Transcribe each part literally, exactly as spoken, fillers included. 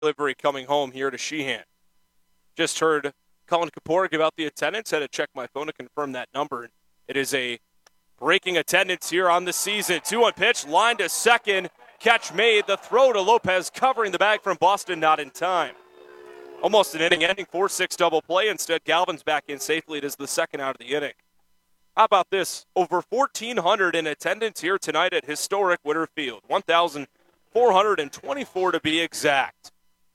delivery coming home here to Sheehan. Just heard Colin Kapoor give out the attendance. Had to check my phone to confirm that number. It is a breaking attendance here on the season. two one pitch, line to second. Catch made. The throw to Lopez covering the bag from Boston, not in time. Almost an inning ending, four six double play. Instead, Galvin's back in safely. It is the second out of the inning. How about this? Over fourteen hundred in attendance here tonight at historic Witter Field. one thousand four hundred twenty-four to be exact.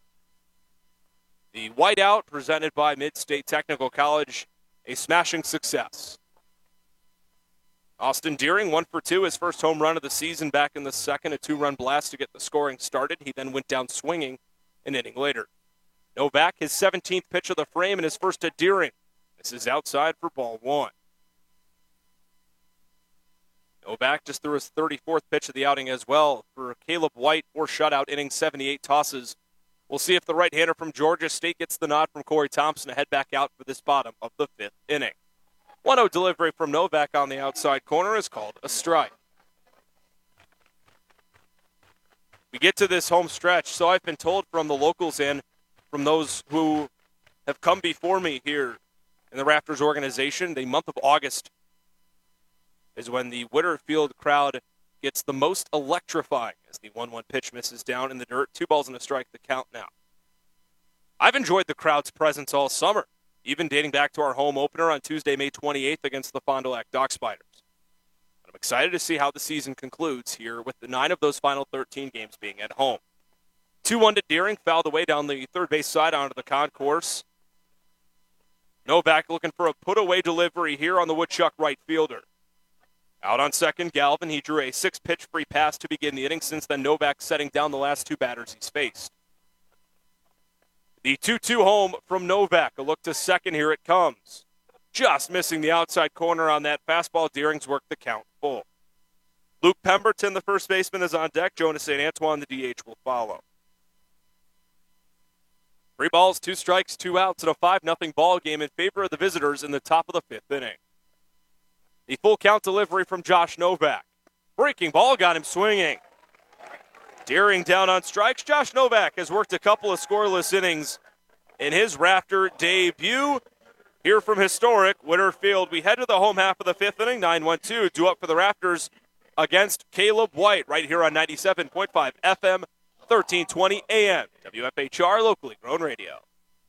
The whiteout presented by Mid-State Technical College, a smashing success. Austin Deering, one for two, his first home run of the season back in the second, a two-run blast to get the scoring started. He then went down swinging an inning later. Novak, his seventeenth pitch of the frame and his first at Deering. This is outside for ball one. Novak just threw his thirty-fourth pitch of the outing as well for Caleb White, four shutout innings, seventy-eight tosses. We'll see if the right-hander from Georgia State gets the nod from Corey Thompson to head back out for this bottom of the fifth inning. one oh delivery from Novak on the outside corner is called a strike. We get to this home stretch, so I've been told from the locals and from those who have come before me here in the Raptors organization, the month of August is when the Witter Field crowd gets the most electrifying as the one one pitch misses down in the dirt. Two balls and a strike, the count now. I've enjoyed the crowd's presence all summer, even dating back to our home opener on Tuesday, May twenty-eighth against the Fond du Lac Dock Spiders. I'm excited to see how the season concludes here with the nine of those final thirteen games being at home. two one to Deering, fouled away down the third base side onto the concourse. Novak looking for a put-away delivery here on the Woodchuck right fielder. Out on second, Galvin. He drew a six-pitch free pass to begin the inning. Since then, Novak setting down the last two batters he's faced. The two two home from Novak. A look to second. Here it comes. Just missing the outside corner on that fastball. Deering's worked the count full. Luke Pemberton, the first baseman, is on deck. Jonas Saint Antoine, the D H, will follow. Three balls, two strikes, two outs, and a five nothing ball game in favor of the visitors in the top of the fifth inning. The full count delivery from Josh Novak. Breaking ball got him swinging. Deering down on strikes. Josh Novak has worked a couple of scoreless innings in his Raptor debut. Here from historic Witter Field, we head to the home half of the fifth inning. nine one two, due up for the Raptors against Caleb White right here on ninety-seven point five F M, thirteen twenty A M. W F H R, locally grown radio.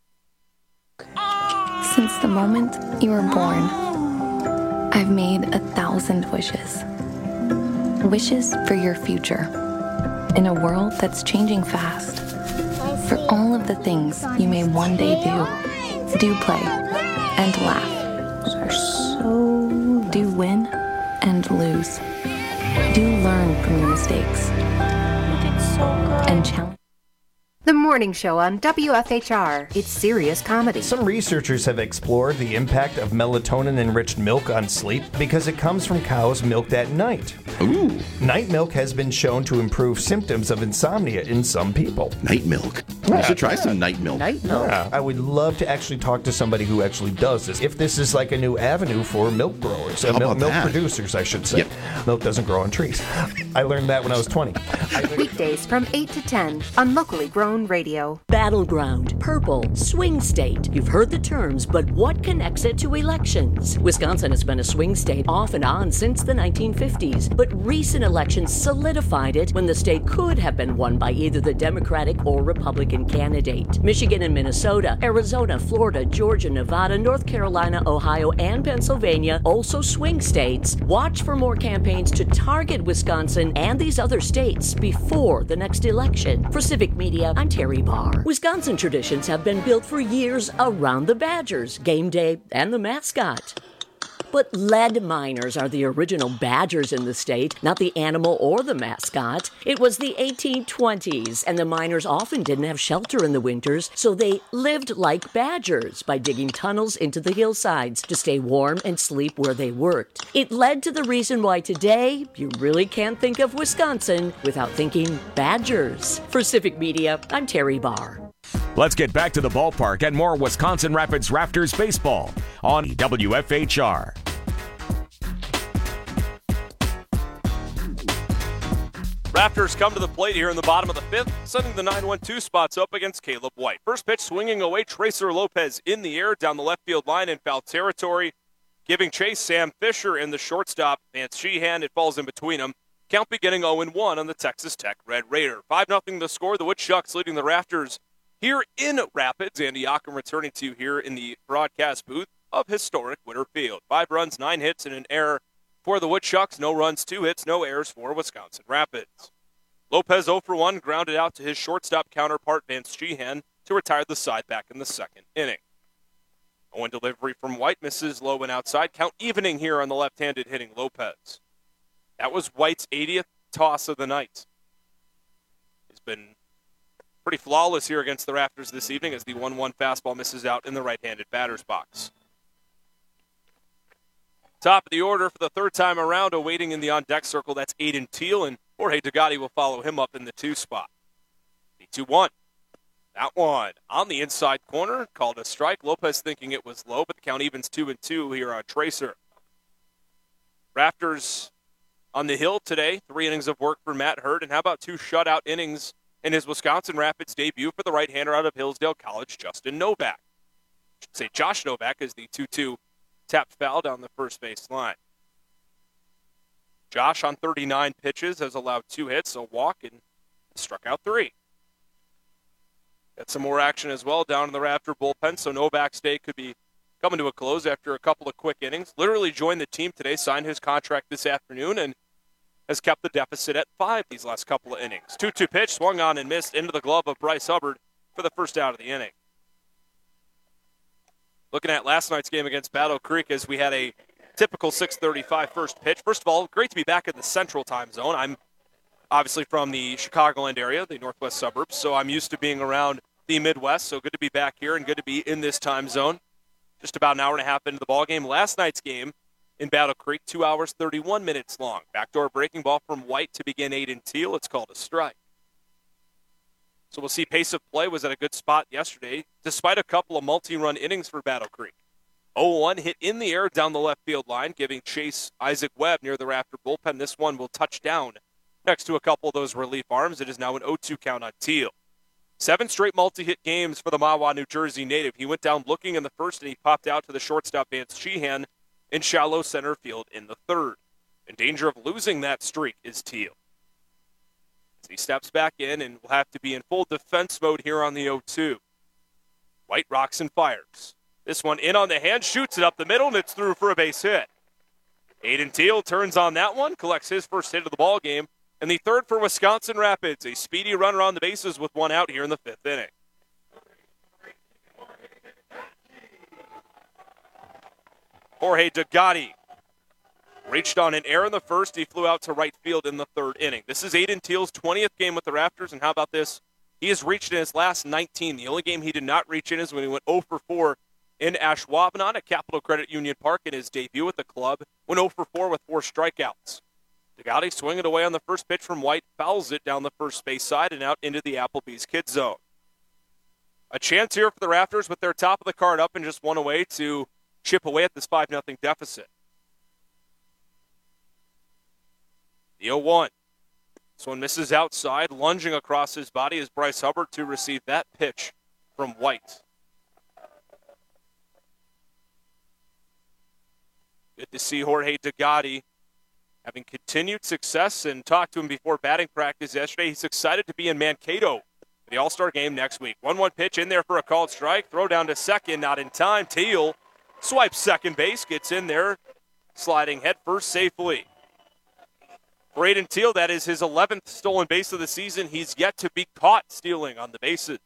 Since the moment you were born, I've made a thousand wishes. Wishes for your future. In a world that's changing fast. For all of the things you may one day do. Do play and laugh. So do win and lose. Do learn from your mistakes. And challenge. The Morning Show on W F H R. It's serious comedy. Some researchers have explored the impact of melatonin-enriched milk on sleep because it comes from cows milked at night. Ooh. Night milk has been shown to improve symptoms of insomnia in some people. Night milk. I should try some night milk. Night milk. Yeah, I would love to actually talk to somebody who actually does this. If this is like a new avenue for milk growers, uh, How milk, about milk that? producers, I should say. Yep. Milk doesn't grow on trees. I learned that when I was twenty. I Weekdays from eight to ten on Locally Grown Radio. Battleground, purple, swing state. You've heard the terms, but what connects it to elections? Wisconsin has been a swing state off and on since the nineteen fifties, but recent elections solidified it when the state could have been won by either the Democratic or Republican candidate. Michigan and Minnesota, Arizona, Florida, Georgia, Nevada, North Carolina, Ohio, and Pennsylvania, also swing states. Watch for more campaigns to target Wisconsin and these other states before the next election. For Civic Media, I'm Terry Barr. Wisconsin traditions have been built for years around the Badgers, game day, and the mascot. But lead miners are the original Badgers in the state, not the animal or the mascot. It was the eighteen twenties, and the miners often didn't have shelter in the winters, so they lived like badgers by digging tunnels into the hillsides to stay warm and sleep where they worked. It led to the reason why today you really can't think of Wisconsin without thinking Badgers. For Civic Media, I'm Terry Barr. Let's get back to the ballpark and more Wisconsin Rapids Raptors baseball on W F H R. Raptors come to the plate here in the bottom of the fifth, sending the nine one two spots up against Caleb White. First pitch swinging away, Tracer Lopez in the air down the left field line in foul territory, giving chase Sam Fisher and the shortstop, Vance Sheehan. It falls in between them. Count beginning oh one on the Texas Tech Red Raider. five nothing the score. The Woodchucks leading the Raptors here in Rapids. Andy Yockum returning to you here in the broadcast booth of historic Witter Field. Five runs, nine hits, and an error for the Woodchucks. No runs, two hits, no errors for Wisconsin Rapids. Lopez oh for one, grounded out to his shortstop counterpart, Vance Sheehan, to retire the side back in the second inning. oh one delivery from White, misses low and outside. Count evening here on the left-handed hitting Lopez. That was White's eightieth toss of the night. He's been pretty flawless here against the Raptors this evening as the one one fastball misses out in the right-handed batter's box. Top of the order for the third time around, awaiting in the on-deck circle, that's Aiden Teal, and Jorge Degatti will follow him up in the two spot. The two one. That one on the inside corner, called a strike. Lopez thinking it was low, but the count evens two and two here on Tracer. Raptors on the hill today, three innings of work for Matt Hurd, and how about two shutout innings in his Wisconsin Rapids debut for the right-hander out of Hillsdale College, Justin Novak. I should say Josh Novak is the two two tapped foul down the first base line. Josh on thirty-nine pitches has allowed two hits, a walk, and struck out three. Got some more action as well down in the Raptor bullpen, so Novak's day could be coming to a close after a couple of quick innings. Literally joined the team today, signed his contract this afternoon, and has kept the deficit at five these last couple of innings. two two pitch, swung on and missed into the glove of Bryce Hubbard for the first out of the inning. Looking at last night's game against Battle Creek as we had a typical six thirty-five first pitch. First of all, great to be back in the Central Time Zone. I'm obviously from the Chicagoland area, the northwest suburbs, so I'm used to being around the Midwest, so good to be back here and good to be in this time zone. Just about an hour and a half into the ballgame. Last night's game in Battle Creek, two hours, thirty-one minutes long. Backdoor breaking ball from White to begin Aiden Teal. It's called a strike. So we'll see pace of play was at a good spot yesterday, despite a couple of multi-run innings for Battle Creek. oh one hit in the air down the left field line, giving chase Isaac Webb near the Raptor bullpen. This one will touch down next to a couple of those relief arms. It is now an oh two count on Teal. Seven straight multi-hit games for the Mahwah, New Jersey native. He went down looking in the first, and he popped out to the shortstop, Vance Sheehan, in shallow center field in the third. In danger of losing that streak is Teal. As he steps back in and will have to be in full defense mode here on the oh two. White rocks and fires. This one in on the hand, shoots it up the middle, and it's through for a base hit. Aiden Teal turns on that one, collects his first hit of the ball game, and the third for Wisconsin Rapids, a speedy run around the bases with one out here in the fifth inning. Jorge Degatti reached on an error in the first. He flew out to right field in the third inning. This is Aiden Teal's twentieth game with the Raptors, and how about this? He has reached in his last nineteen. The only game he did not reach in is when he went oh for four in Ashwaubenon at Capital Credit Union Park in his debut with the club. Went oh for four with four strikeouts. Degatti swinging away on the first pitch from White, fouls it down the first base side and out into the Applebee's Kid Zone. A chance here for the Raptors with their top of the card up and just one away to chip away at this five nothing deficit. The oh one. This one misses outside. Lunging across his body is Bryce Hubbard to receive that pitch from White. Good to see Jorge Degatti having continued success, and talked to him before batting practice yesterday. He's excited to be in Mankato for the All-Star game next week. one one pitch in there for a called strike. Throw down to second, not in time. Teal swipes second base, gets in there, sliding head first safely. For Aiden Teal, that is his eleventh stolen base of the season. He's yet to be caught stealing on the bases.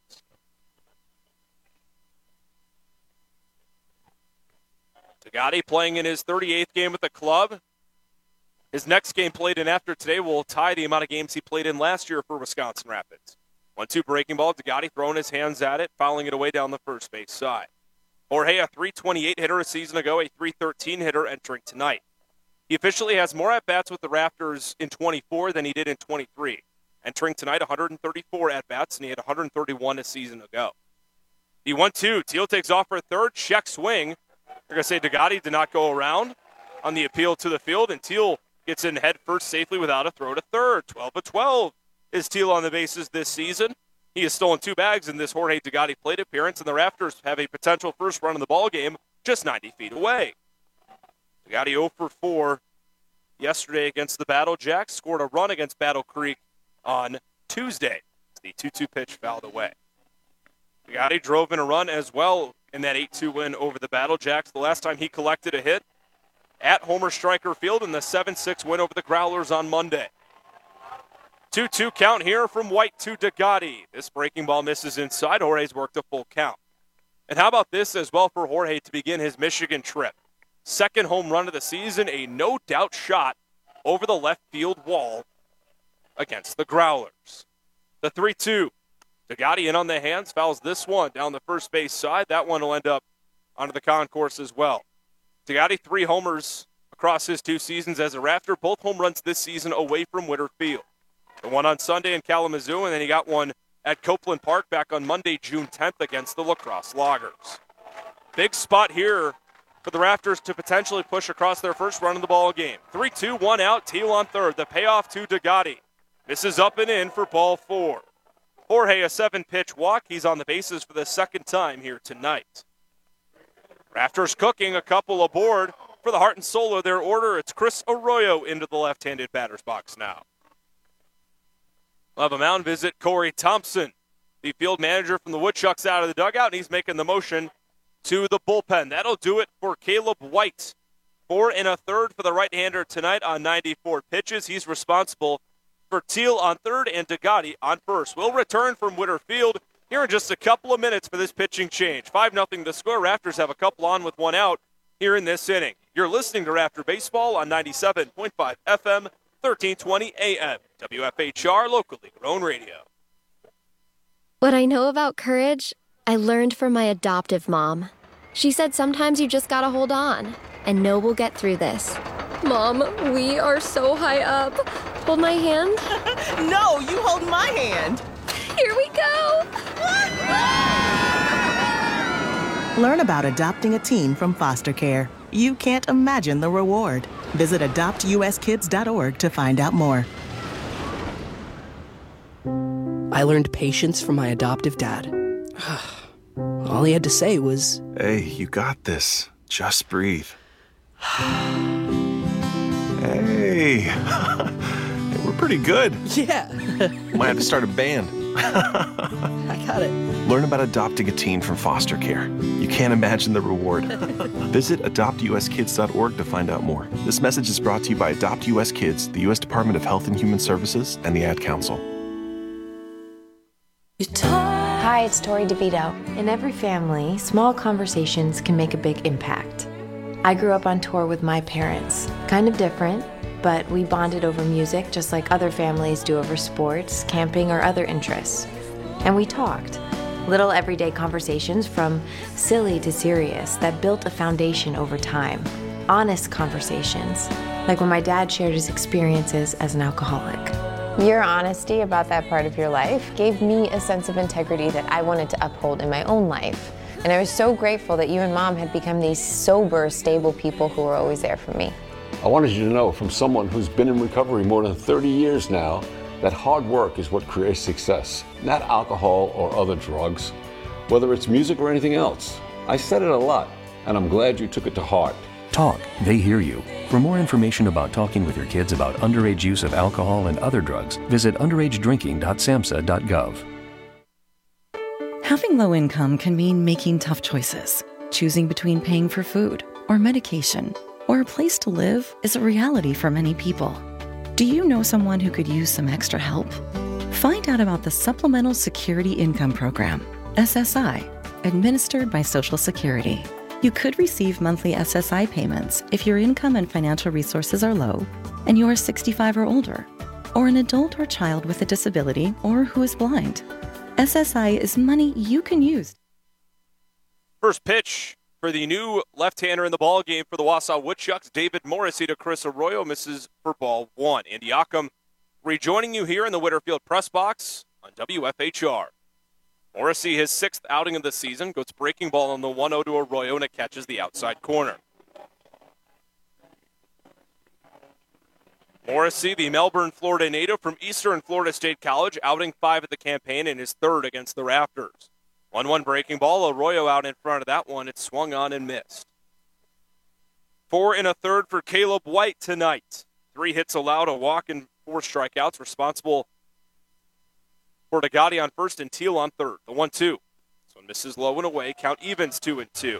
Degatti playing in his thirty-eighth game with the club. His next game played in after today will tie the amount of games he played in last year for Wisconsin Rapids. one two breaking ball. Degatti throwing his hands at it, fouling it away down the first base side. Jorge, a three twenty-eight hitter a season ago, a three thirteen hitter entering tonight. He officially has more at-bats with the Raptors in twenty-four than he did in twenty-three. Entering tonight, one hundred thirty-four at-bats, and he had one hundred thirty-one a season ago. The one two. Teal takes off for a third. Check swing. They're going to say Degatti did not go around on the appeal to the field, and Teal gets in head first safely without a throw to third. twelve of twelve is Teal on the bases this season. He has stolen two bags in this Jorge Degatti plate appearance, and the Raptors have a potential first run in the ball game just ninety feet away. Degatti oh for four yesterday against the Battle Jacks, scored a run against Battle Creek on Tuesday. The two two pitch fouled away. Degatti drove in a run as well in that eight two win over the Battle Jacks. The last time he collected a hit at Homer Stryker Field in the seven six win over the Growlers on Monday. two two count here from White to Degatti. This breaking ball misses inside. Jorge's worked a full count. And how about this as well for Jorge to begin his Michigan trip? Second home run of the season, a no-doubt shot over the left field wall against the Growlers. The three two. Degatti in on the hands, fouls this one down the first base side. That one will end up onto the concourse as well. Degatti, three homers across his two seasons as a Raptor. Both home runs this season away from Witter Field. The one on Sunday in Kalamazoo, and then he got one at Copeland Park back on Monday, June tenth against the La Crosse Loggers. Big spot here for the Raptors to potentially push across their first run of the ball game. three two, one out, Teal on third. The payoff to Degatti. This is up and in for ball four. Jorge, a seven-pitch walk. He's on the bases for the second time here tonight. Raptors cooking, a couple aboard for the Heart and Soul of their order. It's Chris Arroyo into the left-handed batter's box now. We'll have a mound visit. Corey Thompson, the field manager from the Woodchucks, out of the dugout, and he's making the motion to the bullpen. That'll do it for Caleb White. Four and a third for the right-hander tonight on ninety-four pitches. He's responsible for Teal on third and Degatti on first. We'll return from Witter Field here in just a couple of minutes for this pitching change. five nothing to score. Raptors have a couple on with one out here in this inning. You're listening to Raptor Baseball on ninety-seven point five F M, thirteen twenty A M. W F H R, locally grown radio. What I know about courage, I learned from my adoptive mom. She said sometimes you just gotta hold on and know we'll get through this. Mom, we are so high up. Hold my hand. No, you hold my hand. Here we go. Learn about adopting a teen from foster care. You can't imagine the reward. Visit adopt U S kids dot org to find out more. I learned patience from my adoptive dad. All he had to say was, "Hey, you got this. Just breathe." Hey, we're pretty good. Yeah. Might have to start a band. I got it. Learn about adopting a teen from foster care. You can't imagine the reward. Visit adopt U S kids dot org to find out more. This message is brought to you by Adopt U S Kids, the U S Department of Health and Human Services, and the Ad Council. Hi, it's Tori DeVito. In every family, small conversations can make a big impact. I grew up on tour with my parents. Kind of different, but we bonded over music just like other families do over sports, camping, or other interests. And we talked. Little everyday conversations from silly to serious that built a foundation over time. Honest conversations, like when my dad shared his experiences as an alcoholic. Your honesty about that part of your life gave me a sense of integrity that I wanted to uphold in my own life. And I was so grateful that you and Mom had become these sober, stable people who were always there for me. I wanted you to know, from someone who's been in recovery more than thirty years now, that hard work is what creates success, not alcohol or other drugs, whether it's music or anything else. I said it a lot, and I'm glad you took it to heart. Talk, they hear you. For more information about talking with your kids about underage use of alcohol and other drugs, visit underage drinking dot samhsa dot gov. Having low income can mean making tough choices. Choosing between paying for food or medication or a place to live is a reality for many people. Do you know someone who could use some extra help? Find out about the Supplemental Security Income Program, S S I, administered by Social Security. You could receive monthly S S I payments if your income and financial resources are low and you are sixty-five or older, or an adult or child with a disability or who is blind. S S I is money you can use. First pitch for the new left-hander in the ball game for the Wausau Woodchucks, David Morrissey to Chris Arroyo, misses for ball one. Andy Ockham rejoining you here in the Witterfield press box on W F H R. Morrissey, his sixth outing of the season, goes breaking ball on the one oh to Arroyo, and it catches the outside corner. Morrissey, the Melbourne, Florida native from Eastern Florida State College, outing five at the campaign and his third against the Raptors. one one breaking ball, Arroyo out in front of that one. It swung on and missed. Four and a third for Caleb White tonight. Three hits allowed, a walk, and four strikeouts, responsible for Degatti on first and Teal on third. The one two. This one misses low and away. Count evens two and two.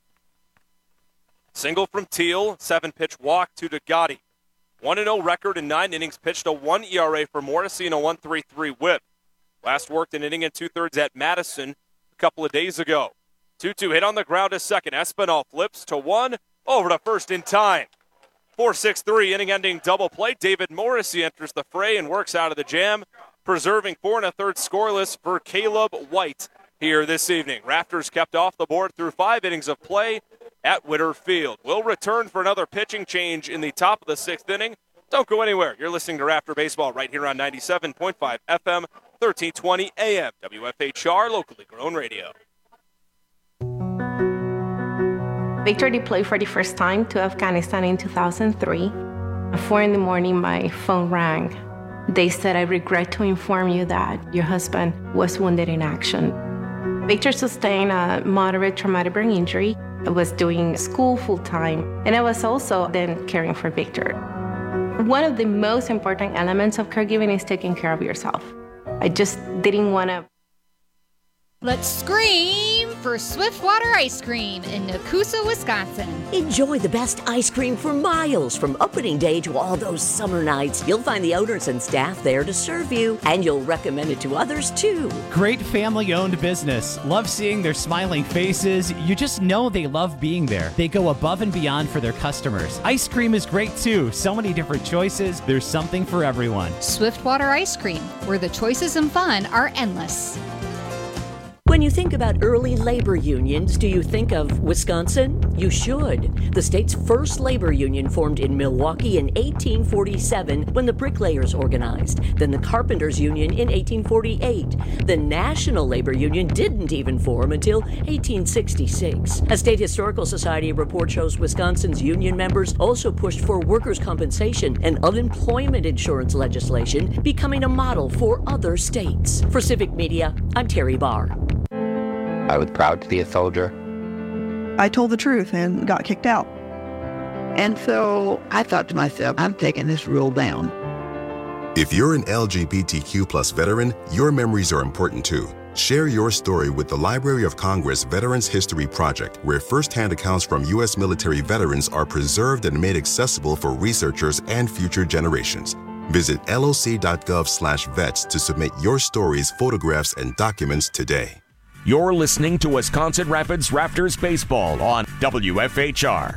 Single from Teal, seven-pitch walk to Degatti. one and oh record in nine innings pitched, a one E R A for Morrissey and a one three three whip. Last worked an inning and two-thirds at Madison a couple of days ago. two two hit on the ground to second. Espinal flips to one, over to first in time. four six three inning-ending double play. David Morrissey enters the fray and works out of the jam, preserving four and a third scoreless for Caleb White here this evening. Raptors kept off the board through five innings of play at Witter Field. We'll return for another pitching change in the top of the sixth inning. Don't go anywhere. You're listening to Raptor Baseball right here on ninety-seven point five F M, thirteen twenty A M, W F H R, locally grown radio. Victor deployed for the first time to Afghanistan in two thousand three. At four in the morning, my phone rang. They said, "I regret to inform you that your husband was wounded in action." Victor sustained a moderate traumatic brain injury. I was doing school full-time, and I was also then caring for Victor. One of the most important elements of caregiving is taking care of yourself. I just didn't want to. Let's scream for Swiftwater Ice Cream in Nakusa, Wisconsin. Enjoy the best ice cream for miles from opening day to all those summer nights. You'll find the owners and staff there to serve you, and you'll recommend it to others too. Great family-owned business. Love seeing their smiling faces. You just know they love being there. They go above and beyond for their customers. Ice cream is great too. So many different choices. There's something for everyone. Swiftwater Ice Cream, where the choices and fun are endless. When you think about early labor unions, do you think of Wisconsin? You should. The state's first labor union formed in Milwaukee in eighteen forty-seven when the bricklayers organized. Then the carpenters union in eighteen forty-eight. The National Labor Union didn't even form until eighteen sixty-six. A State Historical Society report shows Wisconsin's union members also pushed for workers' compensation and unemployment insurance legislation, becoming a model for other states. For Civic Media, I'm Terry Barr. I was proud to be a soldier. I told the truth and got kicked out. And so I thought to myself, I'm taking this rule down. If you're an L G B T Q plus veteran, your memories are important too. Share your story with the Library of Congress Veterans History Project, where firsthand accounts from U S military veterans are preserved and made accessible for researchers and future generations. Visit loc.gov slash vets to submit your stories, photographs, and documents today. You're listening to Wisconsin Rapids Raptors Baseball on W F H R.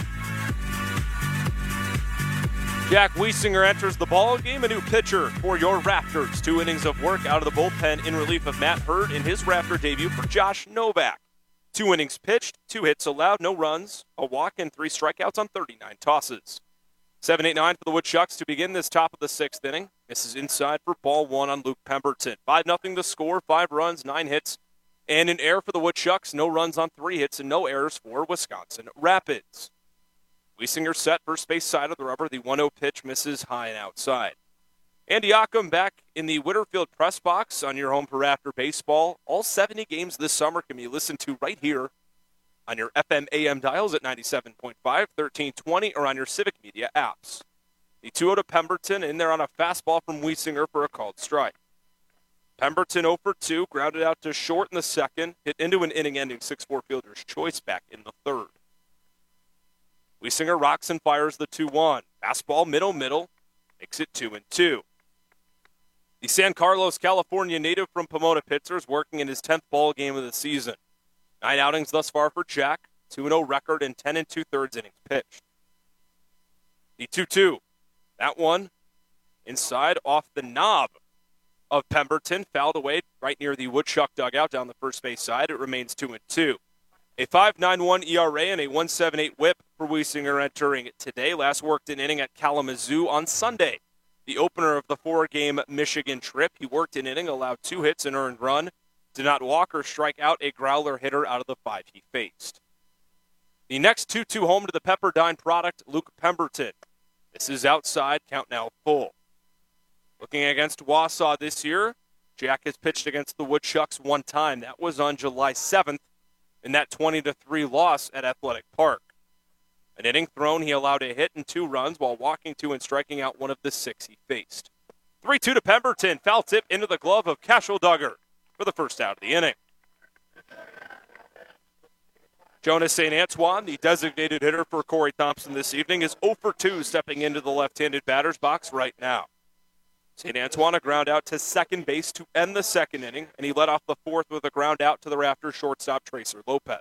Jack Wiesinger enters the ball game, a new pitcher for your Raptors. Two innings of work out of the bullpen in relief of Matt Hurd in his Raptor debut for Josh Novak. Two innings pitched, two hits allowed, no runs, a walk, and three strikeouts on thirty-nine tosses. seven eight nine for the Woodchucks to begin this top of the sixth inning. This is inside for ball one on Luke Pemberton. five nothing the score, five runs, nine hits, and an error for the Woodchucks. No runs on three hits and no errors for Wisconsin Rapids. Wiesinger set first base side of the rubber. The one oh pitch misses high and outside. Andy Ockham back in the Witterfield press box on your home for Raptor Baseball. All seventy games this summer can be listened to right here on your F M A M dials at ninety-seven point five, thirteen twenty, or on your Civic Media apps. The two oh to Pemberton in there on a fastball from Wiesinger for a called strike. Pemberton oh for two, grounded out to short in the second, hit into an inning-ending six four fielder's choice back in the third. Wiesinger rocks and fires the two one. Fastball middle-middle, makes it two and two. The San Carlos, California native from Pomona pitcher is working in his tenth ball game of the season. Nine outings thus far for Jack, two and oh record and ten and two-thirds innings pitched. The two two, that one inside off the knob of Pemberton, fouled away right near the Woodchuck dugout down the first base side. It remains two and two. A five nine one E R A and a one seven eight whip for Wiesinger entering today. Last worked an inning at Kalamazoo on Sunday, the opener of the four-game Michigan trip. He worked an inning, allowed two hits, and earned run. Did not walk or strike out a growler hitter out of the five he faced. The next two two home to the Pepperdine product, Luke Pemberton. This is outside, count now full. Looking against Wausau this year, Jack has pitched against the Woodchucks one time. That was on July seventh in that twenty to three loss at Athletic Park. An inning thrown, he allowed a hit and two runs while walking to and striking out one of the six he faced. three two to Pemberton. Foul tip into the glove of Cashel Duggar for the first out of the inning. Jonas Saint Antoine, the designated hitter for Corey Thompson this evening, is oh for two stepping into the left-handed batter's box right now. Saint Antoine a ground out to second base to end the second inning, and he led off the fourth with a ground out to the Raptors shortstop Tracer Lopez.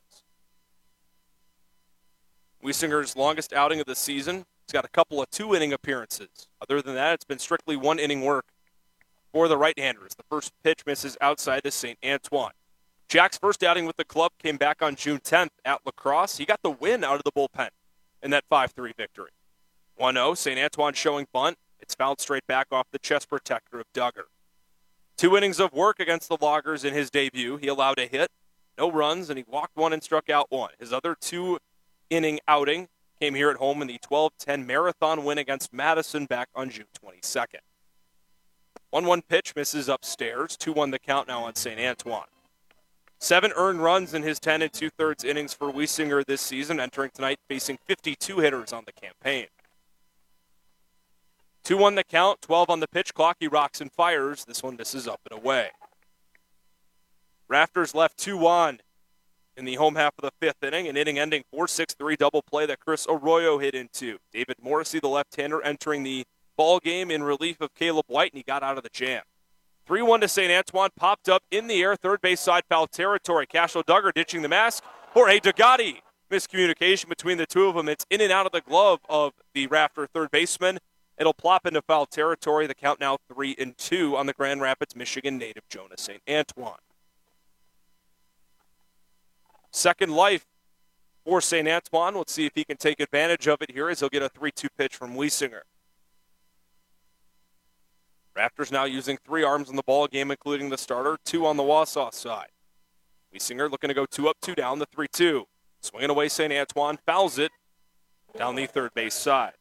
Wiesinger's longest outing of the season. He's got a couple of two-inning appearances. Other than that, it's been strictly one-inning work for the right-handers. The first pitch misses outside to Saint Antoine. Jack's first outing with the club came back on June tenth at La Crosse. He got the win out of the bullpen in that five three victory. one oh, Saint Antoine showing bunt. It's fouled straight back off the chest protector of Duggar. Two innings of work against the Loggers in his debut. He allowed a hit, no runs, and he walked one and struck out one. His other two-inning outing came here at home in the twelve ten marathon win against Madison back on June twenty-second. one one pitch misses upstairs. two one the count now on Saint Antoine. Seven earned runs in his ten and two-thirds innings for Wiesinger this season, entering tonight facing fifty-two hitters on the campaign. two one the count, twelve on the pitch clock. He rocks and fires. This one misses up and away. Rafters left two on in the home half of the fifth inning, an inning-ending four six three double play that Chris Arroyo hit into. David Morrissey, the left-hander, entering the ball game in relief of Caleb White, and he got out of the jam. three one to Saint Antoine, popped up in the air, third base side foul territory. Cashel Duggar ditching the mask. Jorge Dugatti. Miscommunication between the two of them. It's in and out of the glove of the Rafter third baseman. It'll plop into foul territory. The count now three and two on the Grand Rapids, Michigan native Jonas Saint Antoine. Second life for Saint Antoine. Let's see if he can take advantage of it here as he'll get a three two pitch from Wiesinger. Raptors now using three arms in the ball game, including the starter, two on the Wausau side. Wiesinger looking to go two up, two down, the three two. Swinging away Saint Antoine, fouls it down the third base side.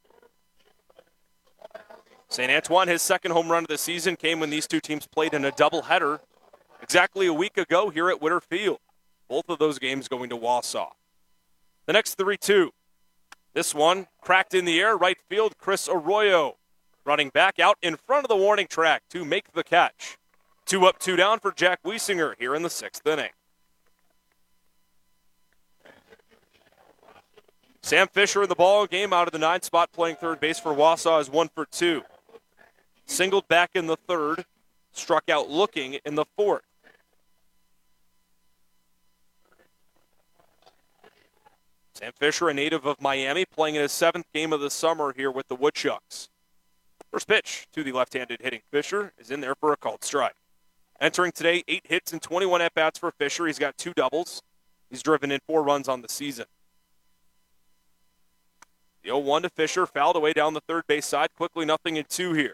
Saint Antoine, his second home run of the season came when these two teams played in a doubleheader exactly a week ago here at Witter Field. Both of those games going to Wausau. The next three two. This one cracked in the air, right field, Chris Arroyo running back out in front of the warning track to make the catch. Two up, two down for Jack Wiesinger here in the sixth inning. Sam Fisher in the ball game out of the nine spot playing third base for Wausau is one for two. Singled back in the third, struck out looking in the fourth. Sam Fisher, a native of Miami, playing in his seventh game of the summer here with the Woodchucks. First pitch to the left-handed hitting Fisher is in there for a called strike. Entering today, eight hits and twenty-one at-bats for Fisher. He's got two doubles. He's driven in four runs on the season. The oh one to Fisher, fouled away down the third base side. Quickly nothing in two here.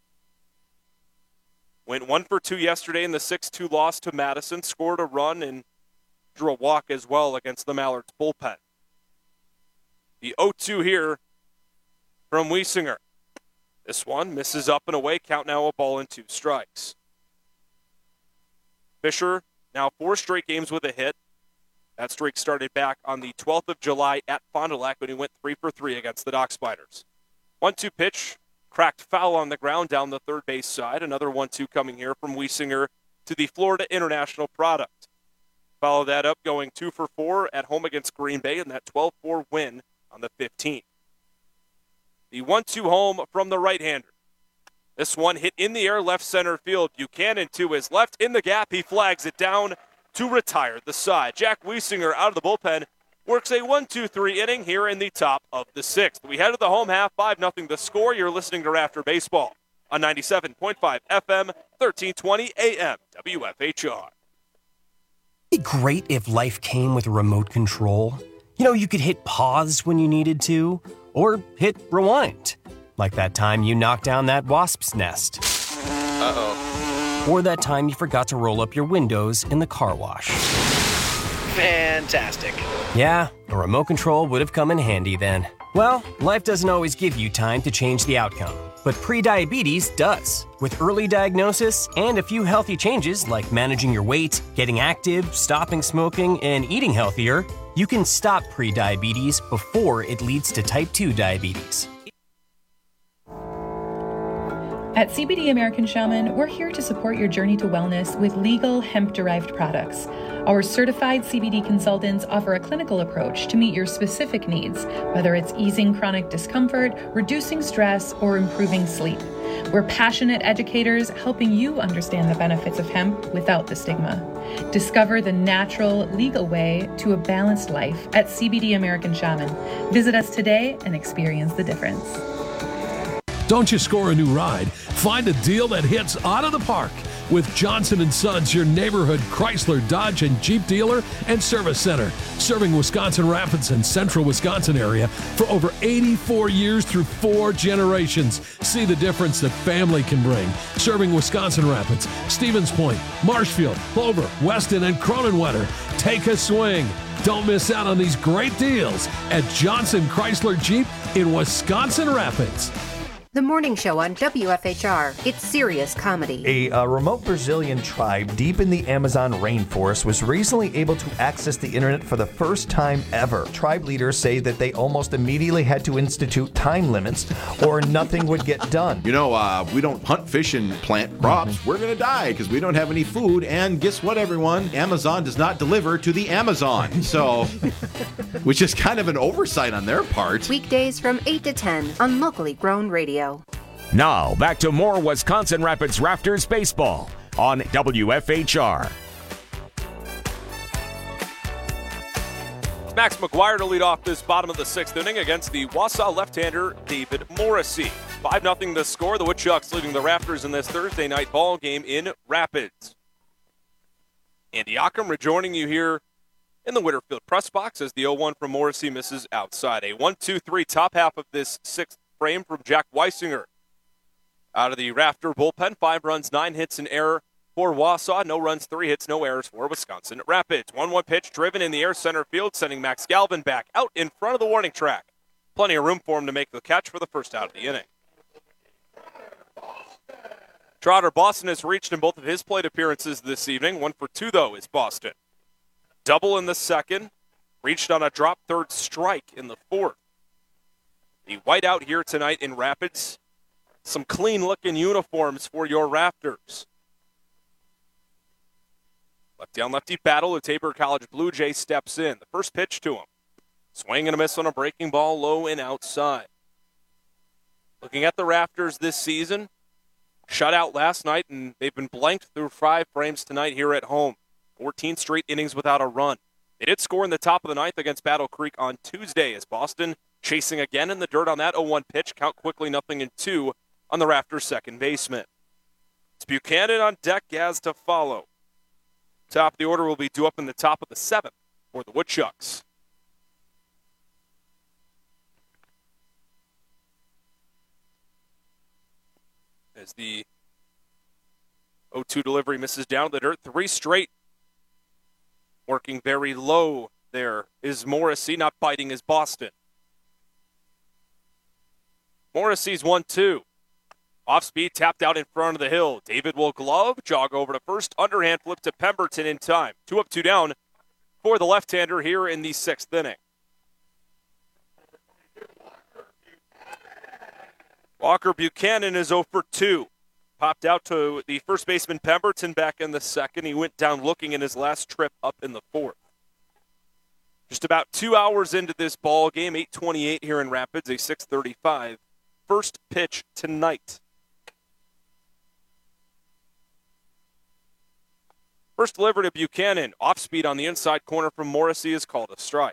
Went one for two yesterday in the six two loss to Madison. Scored a run and drew a walk as well against the Mallards bullpen. The oh two here from Wiesinger. This one misses up and away. Count now a ball and two strikes. Fisher now four straight games with a hit. That streak started back on the twelfth of July at Fond du Lac when he went three for three against the Dock Spiders. one two pitch, cracked foul on the ground down the third base side. Another one two coming here from Wiesinger to the Florida International product. Follow that up going two for four at home against Green Bay in that twelve four win on the fifteenth. The one two home from the right-hander. This one hit in the air left center field. Buchanan to his left in the gap. He flags it down to retire the side. Jack Wiesinger out of the bullpen works a one two three inning here in the top of the sixth. We head to the home half, five nothing the score. You're listening to Rafter Baseball on ninety-seven point five F M, thirteen twenty A M, W F H R. It'd be great if life came with a remote control. You know, you could hit pause when you needed to, or hit rewind. Like that time you knocked down that wasp's nest. Uh-oh. Or that time you forgot to roll up your windows in the car wash. Fantastic. Yeah, a remote control would have come in handy then. Well, life doesn't always give you time to change the outcome, but prediabetes does. With early diagnosis and a few healthy changes like managing your weight, getting active, stopping smoking, and eating healthier, you can stop prediabetes before it leads to type two diabetes. At C B D American Shaman, we're here to support your journey to wellness with legal hemp-derived products. Our certified C B D consultants offer a clinical approach to meet your specific needs, whether it's easing chronic discomfort, reducing stress, or improving sleep. We're passionate educators helping you understand the benefits of hemp without the stigma. Discover the natural, legal way to a balanced life at C B D American Shaman. Visit us today and experience the difference. Don't you score a new ride? Find a deal that hits out of the park with Johnson and Sons, your neighborhood Chrysler, Dodge, and Jeep dealer and service center, serving Wisconsin Rapids and central Wisconsin area for over eighty-four years through four generations. See the difference that family can bring. Serving Wisconsin Rapids, Stevens Point, Marshfield, Clover, Weston, and Cronenwetter. Take a swing. Don't miss out on these great deals at Johnson Chrysler Jeep in Wisconsin Rapids. The morning show on W F H R. It's serious comedy. A uh, remote Brazilian tribe deep in the Amazon rainforest was recently able to access the internet for the first time ever. Tribe leaders say that they almost immediately had to institute time limits or nothing would get done. You know, uh, we don't hunt, fish, and plant crops. Mm-hmm. We're going to die because we don't have any food. And guess what, everyone? Amazon does not deliver to the Amazon. So, which is kind of an oversight on their part. Weekdays from eight to ten on locally grown radio. Now, back to more Wisconsin Rapids Raptors baseball on W F H R. It's Max McGuire to lead off this bottom of the sixth inning against the Wausau left-hander David Morrissey. five nothing the score. The Woodchucks leading the Raptors in this Thursday night ball game in Rapids. Andy Ockham rejoining you here in the Winterfield press box as the oh one from Morrissey misses outside. A one two three top half of this sixth frame from Jack Weisinger. Out of the Rafter bullpen, five runs, nine hits, an error for Wausau. No runs, three hits, no errors for Wisconsin Rapids. one one pitch driven in the air center field, sending Max Galvin back out in front of the warning track. Plenty of room for him to make the catch for the first out of the inning. Trotter Boston has reached in both of his plate appearances this evening. One for two, though, is Boston. Double in the second. Reached on a drop third strike in the fourth. The whiteout here tonight in Rapids. Some clean-looking uniforms for your Raptors. Lefty-on-lefty battle. The Tabor College Blue Jay steps in. The first pitch to him. Swing and a miss on a breaking ball, low and outside. Looking at the Raptors this season, shutout last night, and they've been blanked through five frames tonight here at home. fourteen straight innings without a run. They did score in the top of the ninth against Battle Creek on Tuesday as Boston chasing again in the dirt on that oh one pitch. Count quickly, nothing in two on the Raptors' second baseman. It's Buchanan on deck, Gaz to follow. Top of the order will be due up in the top of the seventh for the Woodchucks. As the oh two delivery misses down to the dirt, three straight. Working very low there is Morrissey, not biting is Boston. Morrissey's one two. Off speed, tapped out in front of the hill. David will glove, jog over to first, underhand flip to Pemberton in time. Two up, two down for the left-hander here in the sixth inning. Walker Buchanan is oh for two. Popped out to the first baseman Pemberton back in the second. He went down looking in his last trip up in the fourth. Just about two hours into this ball game, eight twenty-eight here in Rapids, a six thirty-five. First pitch tonight. First delivery to Buchanan. Off speed on the inside corner from Morrissey is called a strike.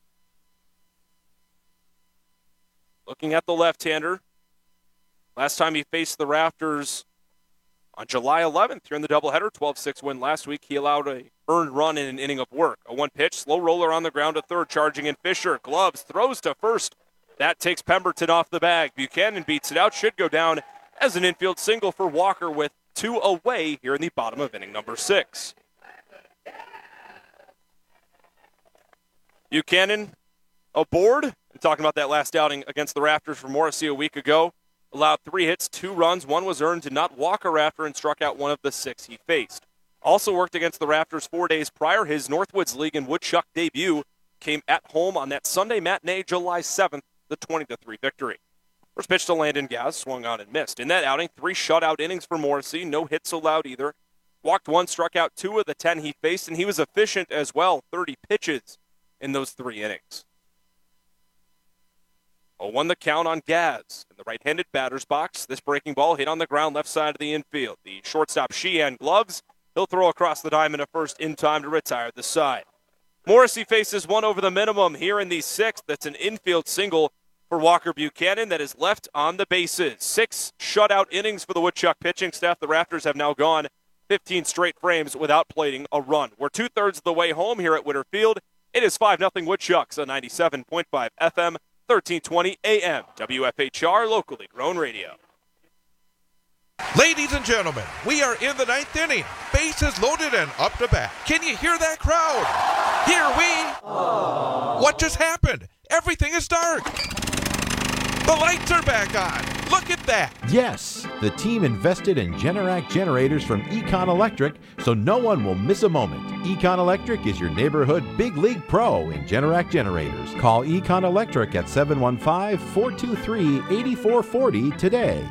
Looking at the left-hander. Last time he faced the Raptors on July eleventh here in the doubleheader, twelve six win last week, he allowed a earned run in an inning of work. A one pitch, slow roller on the ground to third, charging in Fisher. Gloves, throws to first. That takes Pemberton off the bag. Buchanan beats it out, should go down as an infield single for Walker with two away here in the bottom of inning number six. Buchanan aboard and talking about that last outing against the Raptors for Morrissey a week ago. Allowed three hits, two runs, one was earned, did not walk a Raptor, and struck out one of the six he faced. Also worked against the Raptors four days prior. His Northwoods League and Woodchuck debut came at home on that Sunday matinee, July seventh, the twenty to three victory. First pitch to Landon Gaz, swung on and missed. In that outing, three shutout innings for Morrissey, no hits allowed either. Walked one, struck out two of the ten he faced, and he was efficient as well, thirty pitches in those three innings. oh one the count on Gaz in the right-handed batter's box. This breaking ball hit on the ground left side of the infield. The shortstop Sheehan gloves. He'll throw across the diamond at first in time to retire the side. Morrissey faces one over the minimum here in the sixth. That's an infield single for Walker Buchanan that is left on the bases. Six shutout innings for the Woodchuck pitching staff. The Raptors have now gone fifteen straight frames without plating a run. We're two-thirds of the way home here at Witter Field. It is five nothing Woodchucks on ninety-seven point five F M, thirteen twenty A M, W F H R, locally grown radio. Ladies and gentlemen, we are in the ninth inning. Bases loaded and up to bat. Can you hear that crowd? Here we... Aww. What just happened? Everything is dark. The lights are back on. Look at that. Yes, the team invested in Generac generators from Econ Electric, so no one will miss a moment. Econ Electric is your neighborhood big league pro in Generac generators. Call Econ Electric at seven one five, four two three, eight four four zero today.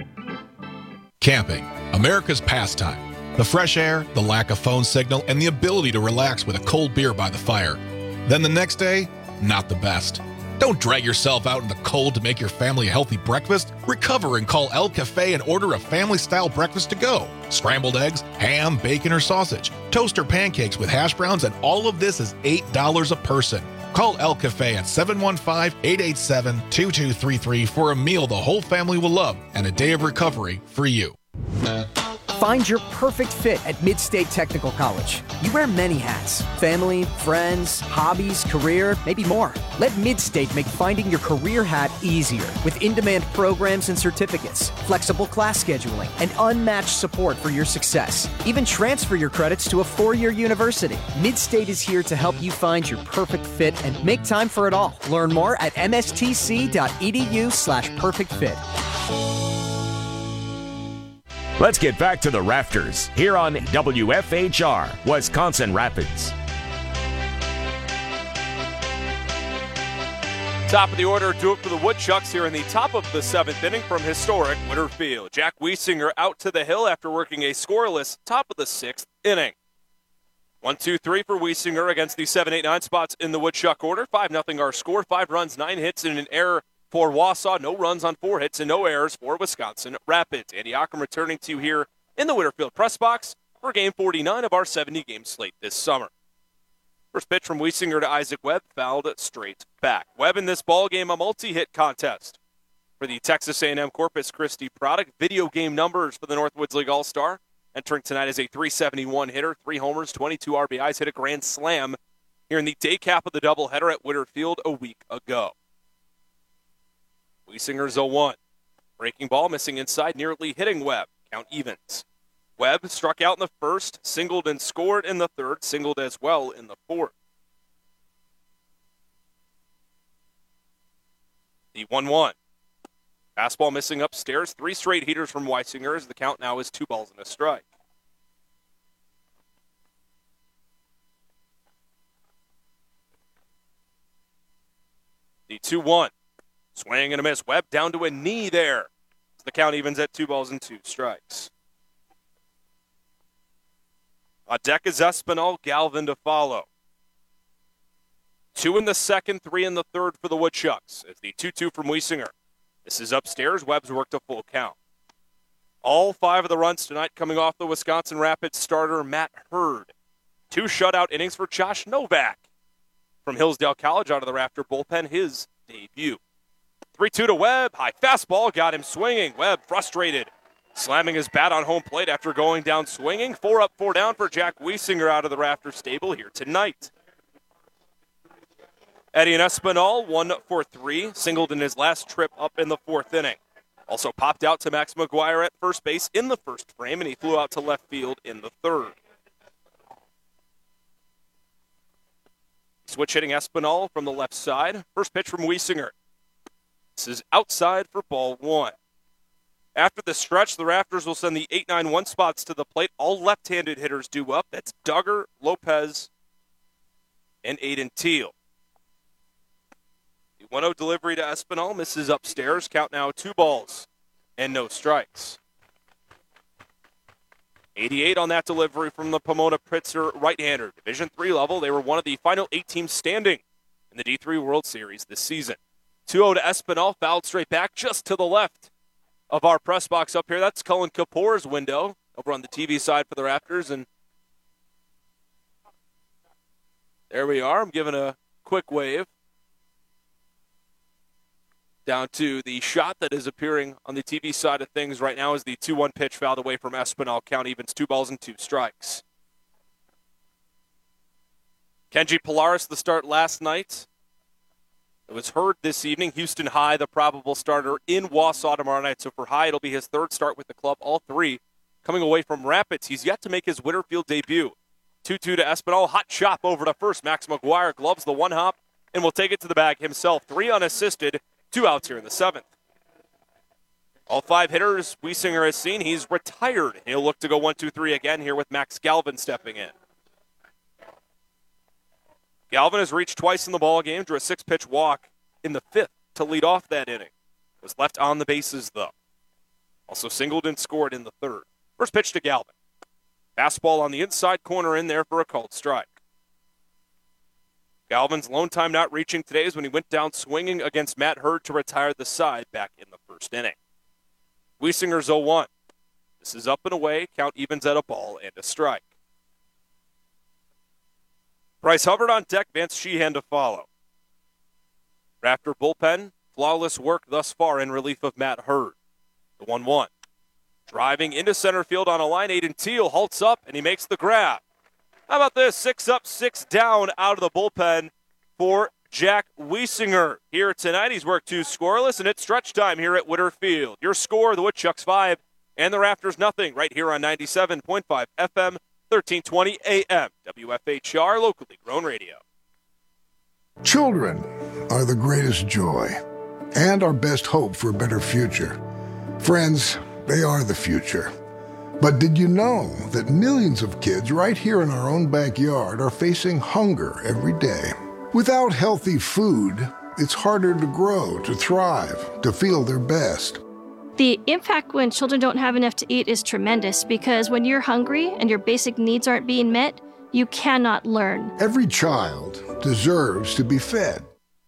Camping, America's pastime. The fresh air, the lack of phone signal, and the ability to relax with a cold beer by the fire. Then the next day, not the best. Don't drag yourself out in the cold to make your family a healthy breakfast. Recover and call El Cafe and order a family-style breakfast to go. Scrambled eggs, ham, bacon, or sausage, toast or pancakes with hash browns, and all of this is eight dollars a person. Call El Cafe at seven one five, eight eight seven, two two three three for a meal the whole family will love and a day of recovery for you. Find your perfect fit at Mid-State Technical College. You wear many hats: family, friends, hobbies, career, maybe more. Let Mid-State make finding your career hat easier with in-demand programs and certificates, flexible class scheduling, and unmatched support for your success. Even transfer your credits to a four-year university. Mid-State is here to help you find your perfect fit and make time for it all. Learn more at mstc.edu slash perfect fit. Let's get back to the Rafters here on W F H R, Wisconsin Rapids. Top of the order, do it for the Woodchucks here in the top of the seventh inning from historic Witter Field. Jack Wiesinger out to the hill after working a scoreless top of the sixth inning. One, two, three for Wiesinger against the seven, eight, nine spots in the Woodchuck order. five nothing our score. Five runs, nine hits, and an error for Wausau. No runs on four hits and no errors for Wisconsin Rapids. Andy Ockham returning to you here in the Witter Field press box for game forty-nine of our seventy-game slate this summer. First pitch from Wiesinger to Isaac Webb, fouled straight back. Webb in this ballgame, a multi-hit contest for the Texas A and M Corpus Christi product. Video game numbers for the Northwoods League All-Star. Entering tonight as a three seventy-one hitter, three homers, twenty-two R B Is, hit a grand slam here in the day cap of the doubleheader at Witter Field a week ago. Wiesinger's oh one. Breaking ball, missing inside, nearly hitting Webb. Count evens. Webb struck out in the first, singled and scored in the third, singled as well in the fourth. The one one. Fastball missing upstairs. Three straight heaters from Wiesinger as the count now is two balls and a strike. The two one. Swing and a miss. Webb down to a knee there. The count evens at two balls and two strikes. On deck is Espinal, Galvin to follow. Two in the second, three in the third for the Woodchucks. It's the two two from Wiesinger. This is upstairs. Webb's worked a full count. All five of the runs tonight coming off the Wisconsin Rapids starter, Matt Hurd. Two shutout innings for Josh Novak from Hillsdale College out of the Rafter bullpen, his debut. three two to Webb. High fastball got him swinging. Webb frustrated, slamming his bat on home plate after going down swinging. Four up, four down for Jack Wiesinger out of the Rafter stable here tonight. Eddie and Espinal, one for three, singled in his last trip up in the fourth inning. Also popped out to Max McGuire at first base in the first frame, and he flew out to left field in the third. switch hitting Espinal from the left side. First pitch from Wiesinger. This is outside for ball one. After the stretch, the Raptors will send the eight nine one spots to the plate. All left-handed hitters due up. That's Duggar, Lopez, and Aiden Teal. The one oh delivery to Espinal misses upstairs. Count now two balls and no strikes. eighty-eight on that delivery from the Pomona Pritzker right-hander. Division three level, they were one of the final eight teams standing in the D three World Series this season. two oh to Espinal, fouled straight back just to the left of our press box up here. That's Cullen Kapoor's window over on the T V side for the Raptors. And there we are. I'm giving a quick wave down to the shot that is appearing on the T V side of things right now as the two one pitch fouled away from Espinal. Count evens two balls and two strikes. Kenji Pilaris, the start last night. It was heard this evening. Houston High, the probable starter in Wausau tomorrow night. So for High, it'll be his third start with the club. All three coming away from Rapids. He's yet to make his Winterfield debut. two two to Espinal. Hot chop over to first. Max McGuire gloves the one hop and will take it to the bag himself. Three unassisted. Two outs here in the seventh. All five hitters Wiesinger has seen. He's retired. He'll look to go one two three again here with Max Galvin stepping in. Galvin has reached twice in the ball game, drew a six-pitch walk in the fifth to lead off that inning. Was left on the bases, though. Also singled and scored in the third. First pitch to Galvin. Fastball on the inside corner in there for a called strike. Galvin's lone time not reaching today is when he went down swinging against Matt Hurd to retire the side back in the first inning. Wiesinger's oh one. This is up and away. Count evens at a ball and a strike. Bryce Hubbard on deck, Vance Sheehan to follow. Raptor bullpen, flawless work thus far in relief of Matt Hurd. The one one. Driving into center field on a line, Aiden Teal halts up and he makes the grab. How about this? Six up, six down out of the bullpen for Jack Wiesinger. Here tonight, he's worked two scoreless, and it's stretch time here at Witter Field. Your score, the Woodchucks five and the Raptors nothing, right here on ninety-seven point five F M, thirteen twenty A M, W F H R, locally grown radio. Children are the greatest joy and our best hope for a better future. Friends, they are the future. But did you know that millions of kids right here in our own backyard are facing hunger every day? Without healthy food, it's harder to grow, to thrive, to feel their best. The impact when children don't have enough to eat is tremendous because when you're hungry and your basic needs aren't being met, you cannot learn. Every child deserves to be fed.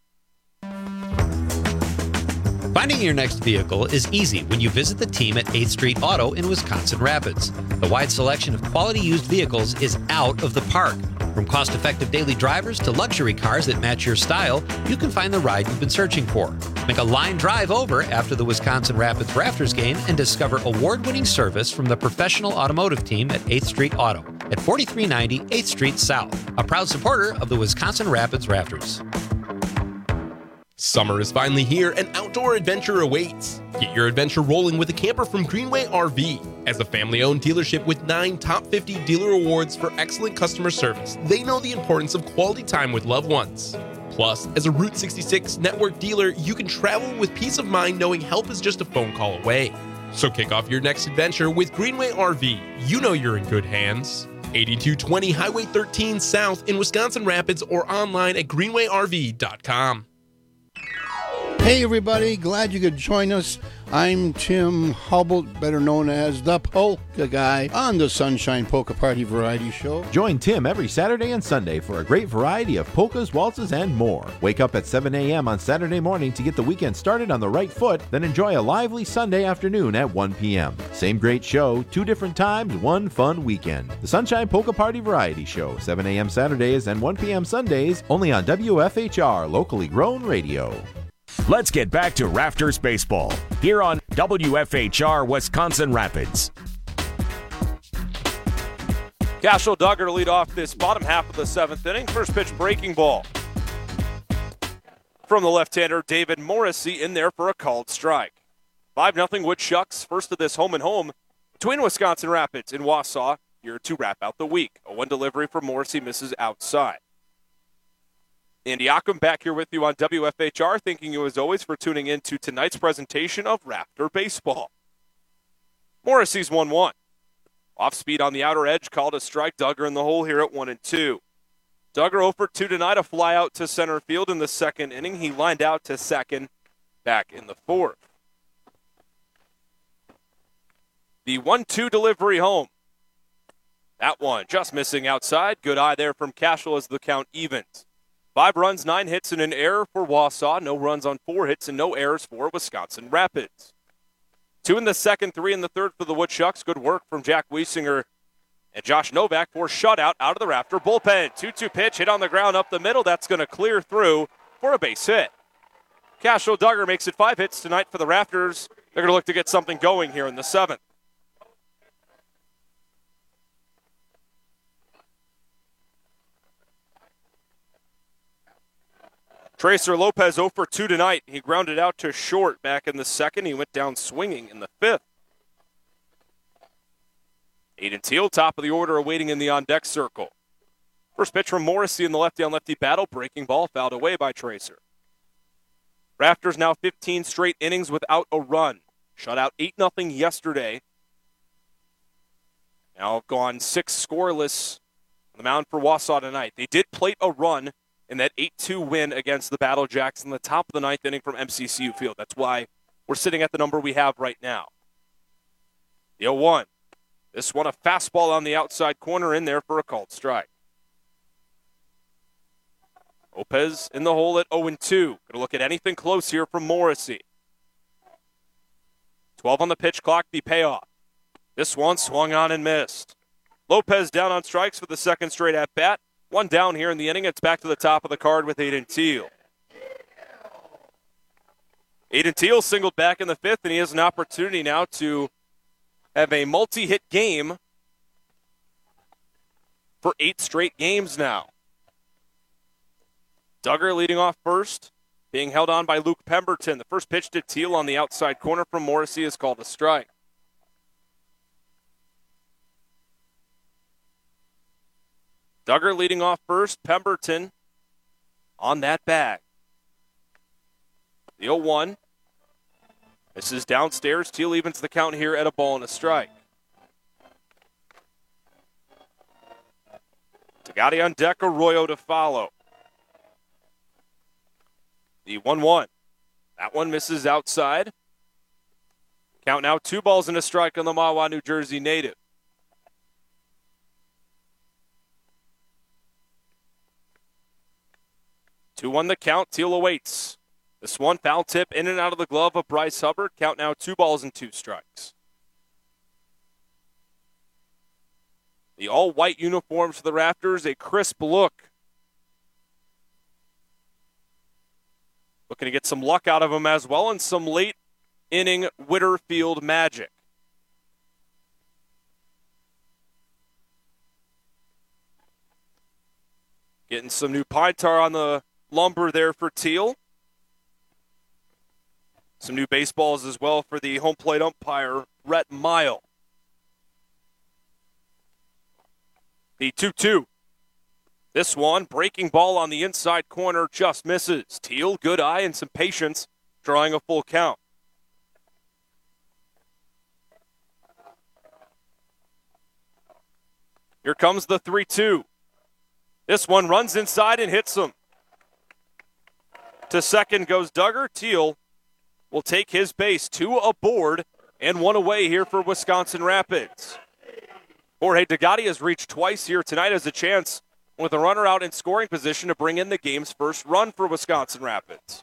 Finding your next vehicle is easy when you visit the team at eighth Street Auto in Wisconsin Rapids. The wide selection of quality used vehicles is out of the park. From cost-effective daily drivers to luxury cars that match your style, you can find the ride you've been searching for. Make a line drive over after the Wisconsin Rapids Rafters game and discover award-winning service from the professional automotive team at eighth Street Auto at forty-three ninety eighth Street South, a proud supporter of the Wisconsin Rapids Rafters. Summer is finally here and outdoor adventure awaits. Get your adventure rolling with a camper from Greenway R V. As a family-owned dealership with nine top fifty dealer awards for excellent customer service, they know the importance of quality time with loved ones. Plus, as a Route sixty-six network dealer, you can travel with peace of mind knowing help is just a phone call away. So kick off your next adventure with Greenway R V. You know you're in good hands. eighty-two twenty Highway thirteen South in Wisconsin Rapids or online at greenway r v dot com. Hey everybody, glad you could join us. I'm Tim Hubble, better known as the Polka Guy, on the Sunshine Polka Party Variety Show. Join Tim every Saturday and Sunday for a great variety of polkas, waltzes, and more. Wake up at seven a.m. on Saturday morning to get the weekend started on the right foot, then enjoy a lively Sunday afternoon at one p.m. Same great show, two different times, one fun weekend. The Sunshine Polka Party Variety Show, seven a.m. Saturdays and one p.m. Sundays, only on W F H R, locally grown radio. Let's get back to Raptors baseball here on W F H R Wisconsin Rapids. Cashel Duggar lead off this bottom half of the seventh inning. First pitch breaking ball from the left-hander David Morrissey in there for a called strike. five nothing Woodchucks, first of this home and home between Wisconsin Rapids and Wausau here to wrap out the week. A one delivery from Morrissey misses outside. Andy Ockham back here with you on W F H R, thanking you as always for tuning in to tonight's presentation of Raptor Baseball. Morrissey's one one. Off speed on the outer edge, called a strike. Duggar in the hole here at one and two. Duggar oh for two tonight, a fly out to center field in the second inning. He lined out to second back in the fourth. The one two delivery home. That one just missing outside. Good eye there from Cashel as the count evens. Five runs, nine hits, and an error for Wausau. No runs on four hits and no errors for Wisconsin Rapids. Two in the second, three in the third for the Woodchucks. Good work from Jack Wiesinger and Josh Novak for shutout out of the Raptor bullpen. two two pitch, hit on the ground up the middle. That's going to clear through for a base hit. Cashel Duggar makes it five hits tonight for the Raptors. They're going to look to get something going here in the seventh. Tracer Lopez oh for two tonight. He grounded out to short back in the second. He went down swinging in the fifth. Aiden Teal, top of the order, awaiting in the on-deck circle. First pitch from Morrissey in the lefty-on-lefty battle. Breaking ball fouled away by Tracer. Raptors now fifteen straight innings without a run. Shut out eight nothing yesterday. Now gone six scoreless on the mound for Wausau tonight. They did plate a run in that eight two win against the Battle Jacks in the top of the ninth inning from M C C U Field. That's why we're sitting at the number we have right now. The oh one. This one, a fastball on the outside corner in there for a called strike. Lopez in the hole at oh and two. Going to look at anything close here from Morrissey. twelve on the pitch clock, the payoff. This one swung on and missed. Lopez down on strikes for the second straight at bat. One down here in the inning. It's back to the top of the card with Aiden Teal. Aiden Teal singled back in the fifth, and he has an opportunity now to have a multi-hit game for eight straight games now. Duggar leading off first, being held on by Luke Pemberton. The first pitch to Teal on the outside corner from Morrissey is called a strike. Duggar leading off first, Pemberton on that bag. The oh one. This is downstairs. Teal evens the count here at a ball and a strike. Tagati on deck, Arroyo to follow. The one one. That one misses outside. Count now two balls and a strike on the Mahwah, New Jersey native. two one the count. Teal awaits. This one, foul tip in and out of the glove of Bryce Hubbard. Count now two balls and two strikes. The all-white uniforms for the Raptors, a crisp look. Looking to get some luck out of them as well, and some late-inning Whitterfield magic. Getting some new pine tar on the lumber there for Teal. Some new baseballs as well for the home plate umpire, Rhett Mile. The two two. This one, breaking ball on the inside corner, just misses. Teal, good eye and some patience, drawing a full count. Here comes the three two. This one runs inside and hits him. To second goes Duggar. Teal will take his base. Two aboard and one away here for Wisconsin Rapids. Jorge Tagati has reached twice here tonight, as a chance with a runner out in scoring position to bring in the game's first run for Wisconsin Rapids.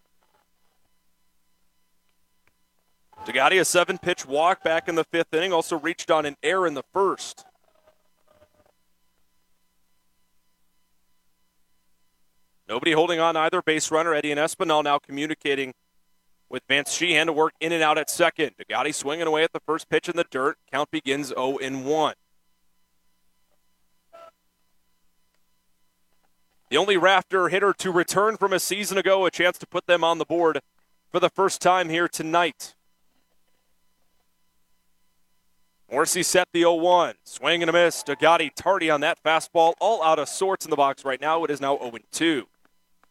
Tagati, a seven-pitch walk back in the fifth inning, also reached on an error in the first. Nobody holding on either base runner. Eddie and Espinal now communicating with Vance Sheehan to work in and out at second. Tagati swinging away at the first pitch in the dirt. Count begins oh and one. The only Raptor hitter to return from a season ago, a chance to put them on the board for the first time here tonight. Morrissey set the oh one. Swing and a miss. Tagati tardy on that fastball. All out of sorts in the box right now. It is now oh and two.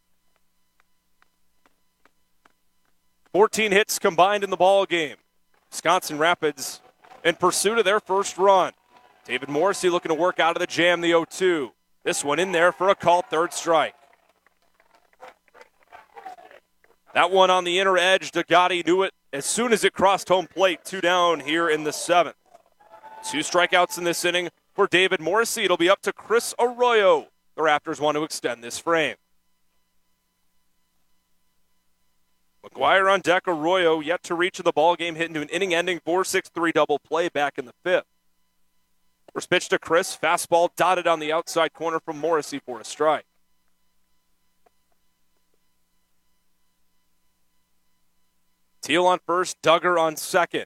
fourteen hits combined in the ball game. Wisconsin Rapids in pursuit of their first run. David Morrissey looking to work out of the jam, the oh two. This one in there for a called third strike. That one on the inner edge, Dagati knew it as soon as it crossed home plate. Two down here in the seventh. Two strikeouts in this inning for David Morrissey. It'll be up to Chris Arroyo. The Raptors want to extend this frame. McGuire on deck, Arroyo yet to reach the ball game, hit into an inning-ending four six three double play back in the fifth. First pitch to Chris, fastball dotted on the outside corner from Morrissey for a strike. Teal on first, Duggar on second.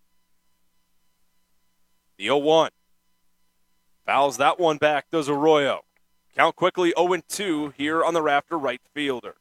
The oh one. Fouls that one back, does Arroyo. Count quickly oh and two here on the Rafter right fielder.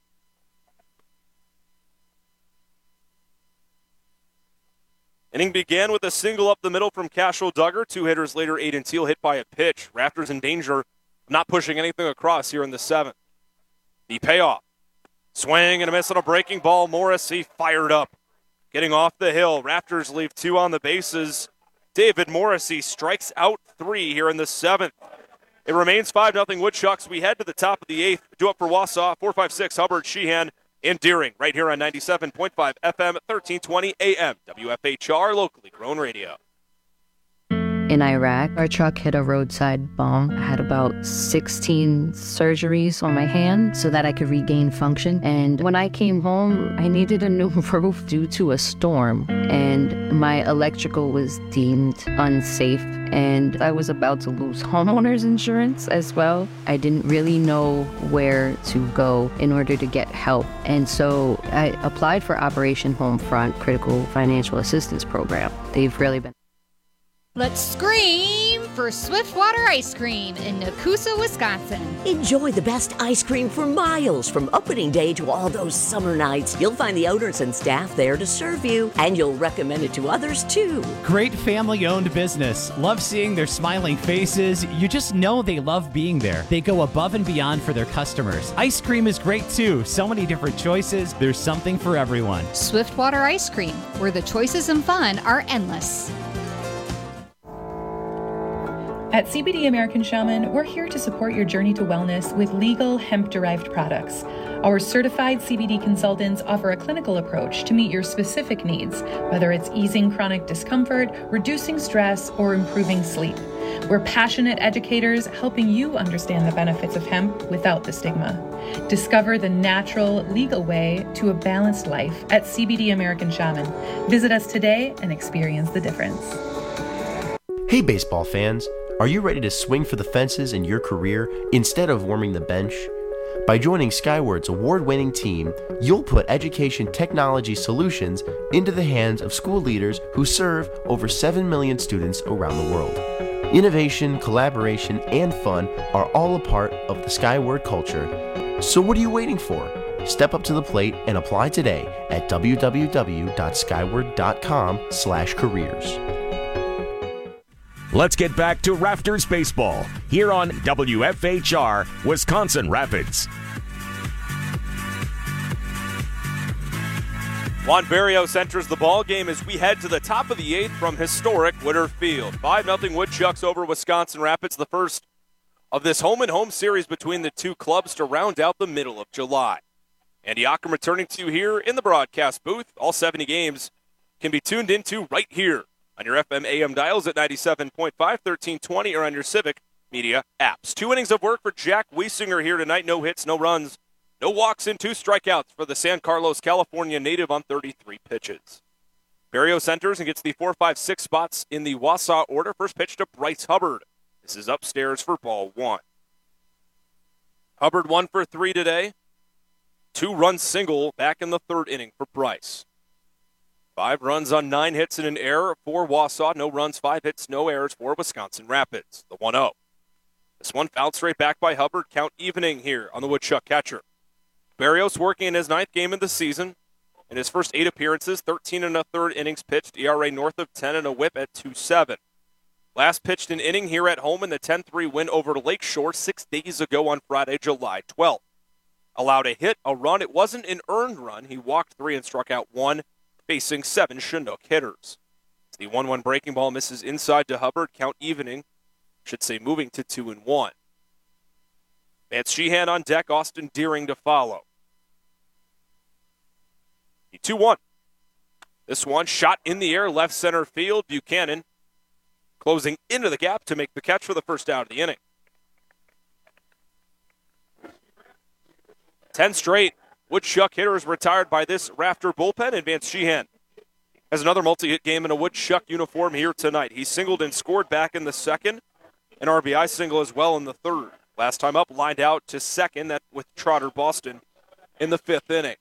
Inning began with a single up the middle from Cashel Duggar. Two hitters later, Aiden Teal hit by a pitch. Raptors in danger of not pushing anything across here in the seventh. The payoff. Swing and a miss on a breaking ball. Morrissey fired up. Getting off the hill. Raptors leave two on the bases. David Morrissey strikes out three here in the seventh. It remains five nothing Woodchucks. We head to the top of the eighth. Do up for Wausau, four five six Hubbard, Sheehan, and Deering, right here on ninety-seven point five F M, thirteen twenty A M, W F H R, locally grown radio. In Iraq, our truck hit a roadside bomb. I had about sixteen surgeries on my hand so that I could regain function. And when I came home, I needed a new roof due to a storm. And my electrical was deemed unsafe. And I was about to lose homeowners insurance as well. I didn't really know where to go in order to get help. And so I applied for Operation Homefront Critical Financial Assistance Program. They've really been... Let's scream for Swiftwater Ice Cream in Nakusa, Wisconsin. Enjoy the best ice cream for miles from opening day to all those summer nights. You'll find the owners and staff there to serve you, and you'll recommend it to others too. Great family-owned business. Love seeing their smiling faces. You just know they love being there. They go above and beyond for their customers. Ice cream is great too. So many different choices. There's something for everyone. Swiftwater Ice Cream, where the choices and fun are endless. At C B D American Shaman, we're here to support your journey to wellness with legal hemp-derived products. Our certified C B D consultants offer a clinical approach to meet your specific needs, whether it's easing chronic discomfort, reducing stress, or improving sleep. We're passionate educators helping you understand the benefits of hemp without the stigma. Discover the natural, legal way to a balanced life at C B D American Shaman. Visit us today and experience the difference. Hey, baseball fans. Are you ready to swing for the fences in your career instead of warming the bench? By joining Skyward's award-winning team, you'll put education technology solutions into the hands of school leaders who serve over seven million students around the world. Innovation, collaboration, and fun are all a part of the Skyward culture. So what are you waiting for? Step up to the plate and apply today at w w w dot skyward dot com slash careers. Let's get back to Rafters Baseball here on W F H R, Wisconsin Rapids. Juan Berrios enters the ball game as we head to the top of the eighth from historic Witter Field. five nothing Woodchucks over Wisconsin Rapids, the first of this home-and-home series between the two clubs to round out the middle of July. Andy Occam returning to you here in the broadcast booth. All seventy games can be tuned into right here on your F M A M dials at ninety-seven point five, thirteen twenty, or on your Civic Media apps. Two innings of work for Jack Wiesinger here tonight. No hits, no runs, no walks, and two strikeouts for the San Carlos, California native on thirty-three pitches. Berrios enters and gets the four, five, six spots in the Wausau order. First pitch to Bryce Hubbard. This is upstairs for ball one. Hubbard one for three today. Two-run single back in the third inning for Bryce. Five runs on nine hits and an error for Wausau. No runs, five hits, no errors for Wisconsin Rapids. The one oh. This one fouled straight back by Hubbard. Count evening here on the Woodchuck catcher. Berrios working in his ninth game of the season. In his first eight appearances, thirteen and a third innings pitched, E R A north of ten and a whip at two seven. Last pitched an inning here at home in the ten three win over Lakeshore six days ago on Friday, July twelfth. allowed a hit, a run. It wasn't an earned run. He walked three and struck out one, facing seven Chinook hitters. The one one breaking ball misses inside to Hubbard, count evening, should say moving to two and one. Vance Sheehan on deck, Austin Deering to follow. The two one. This one shot in the air, left center field. Buchanan closing into the gap to make the catch for the first out of the inning. Ten straight Woodchuck hitters retired by this Rafter bullpen, and Vance Sheehan has another multi-hit game in a Woodchuck uniform here tonight. He singled and scored back in the second, an R B I single as well in the third. Last time up, lined out to second, that with Trotter Boston in the fifth inning.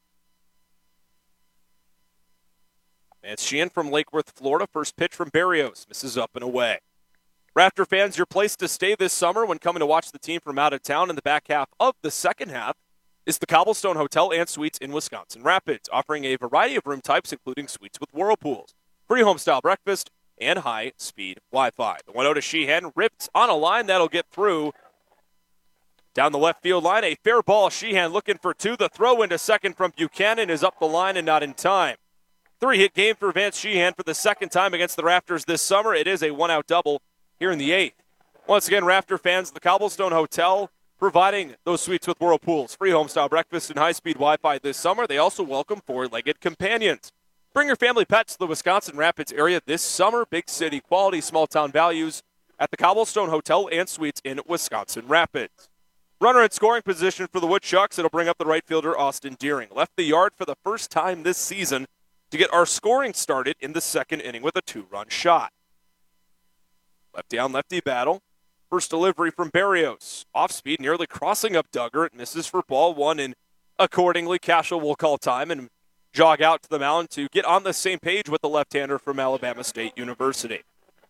Vance Sheehan from Lake Worth, Florida. First pitch from Berrios. Misses up and away. Rafter fans, your place to stay this summer when coming to watch the team from out of town in the back half of the second half is the Cobblestone Hotel and Suites in Wisconsin Rapids, offering a variety of room types, including suites with whirlpools, free home-style breakfast, and high-speed Wi-Fi. The one oh to Sheehan, ripped on a line that'll get through. Down the left field line, a fair ball. Sheehan looking for two. The throw into second from Buchanan is up the line and not in time. Three-hit game for Vance Sheehan for the second time against the Rafters this summer. It is a one-out double here in the eighth. Once again, Rafter fans, the Cobblestone Hotel providing those suites with whirlpools, free home-style breakfast, and high-speed Wi-Fi this summer. They also welcome four-legged companions. Bring your family pets to the Wisconsin Rapids area this summer. Big city quality, small-town values at the Cobblestone Hotel and Suites in Wisconsin Rapids. Runner in scoring position for the Woodchucks. It'll bring up the right fielder, Austin Deering. Left the yard for the first time this season to get our scoring started in the second inning with a two-run shot. Lefty on lefty battle. First delivery from Berrios. Off speed, nearly crossing up Duggar. It misses for ball one, and accordingly, Cashel will call time and jog out to the mound to get on the same page with the left-hander from Alabama State University.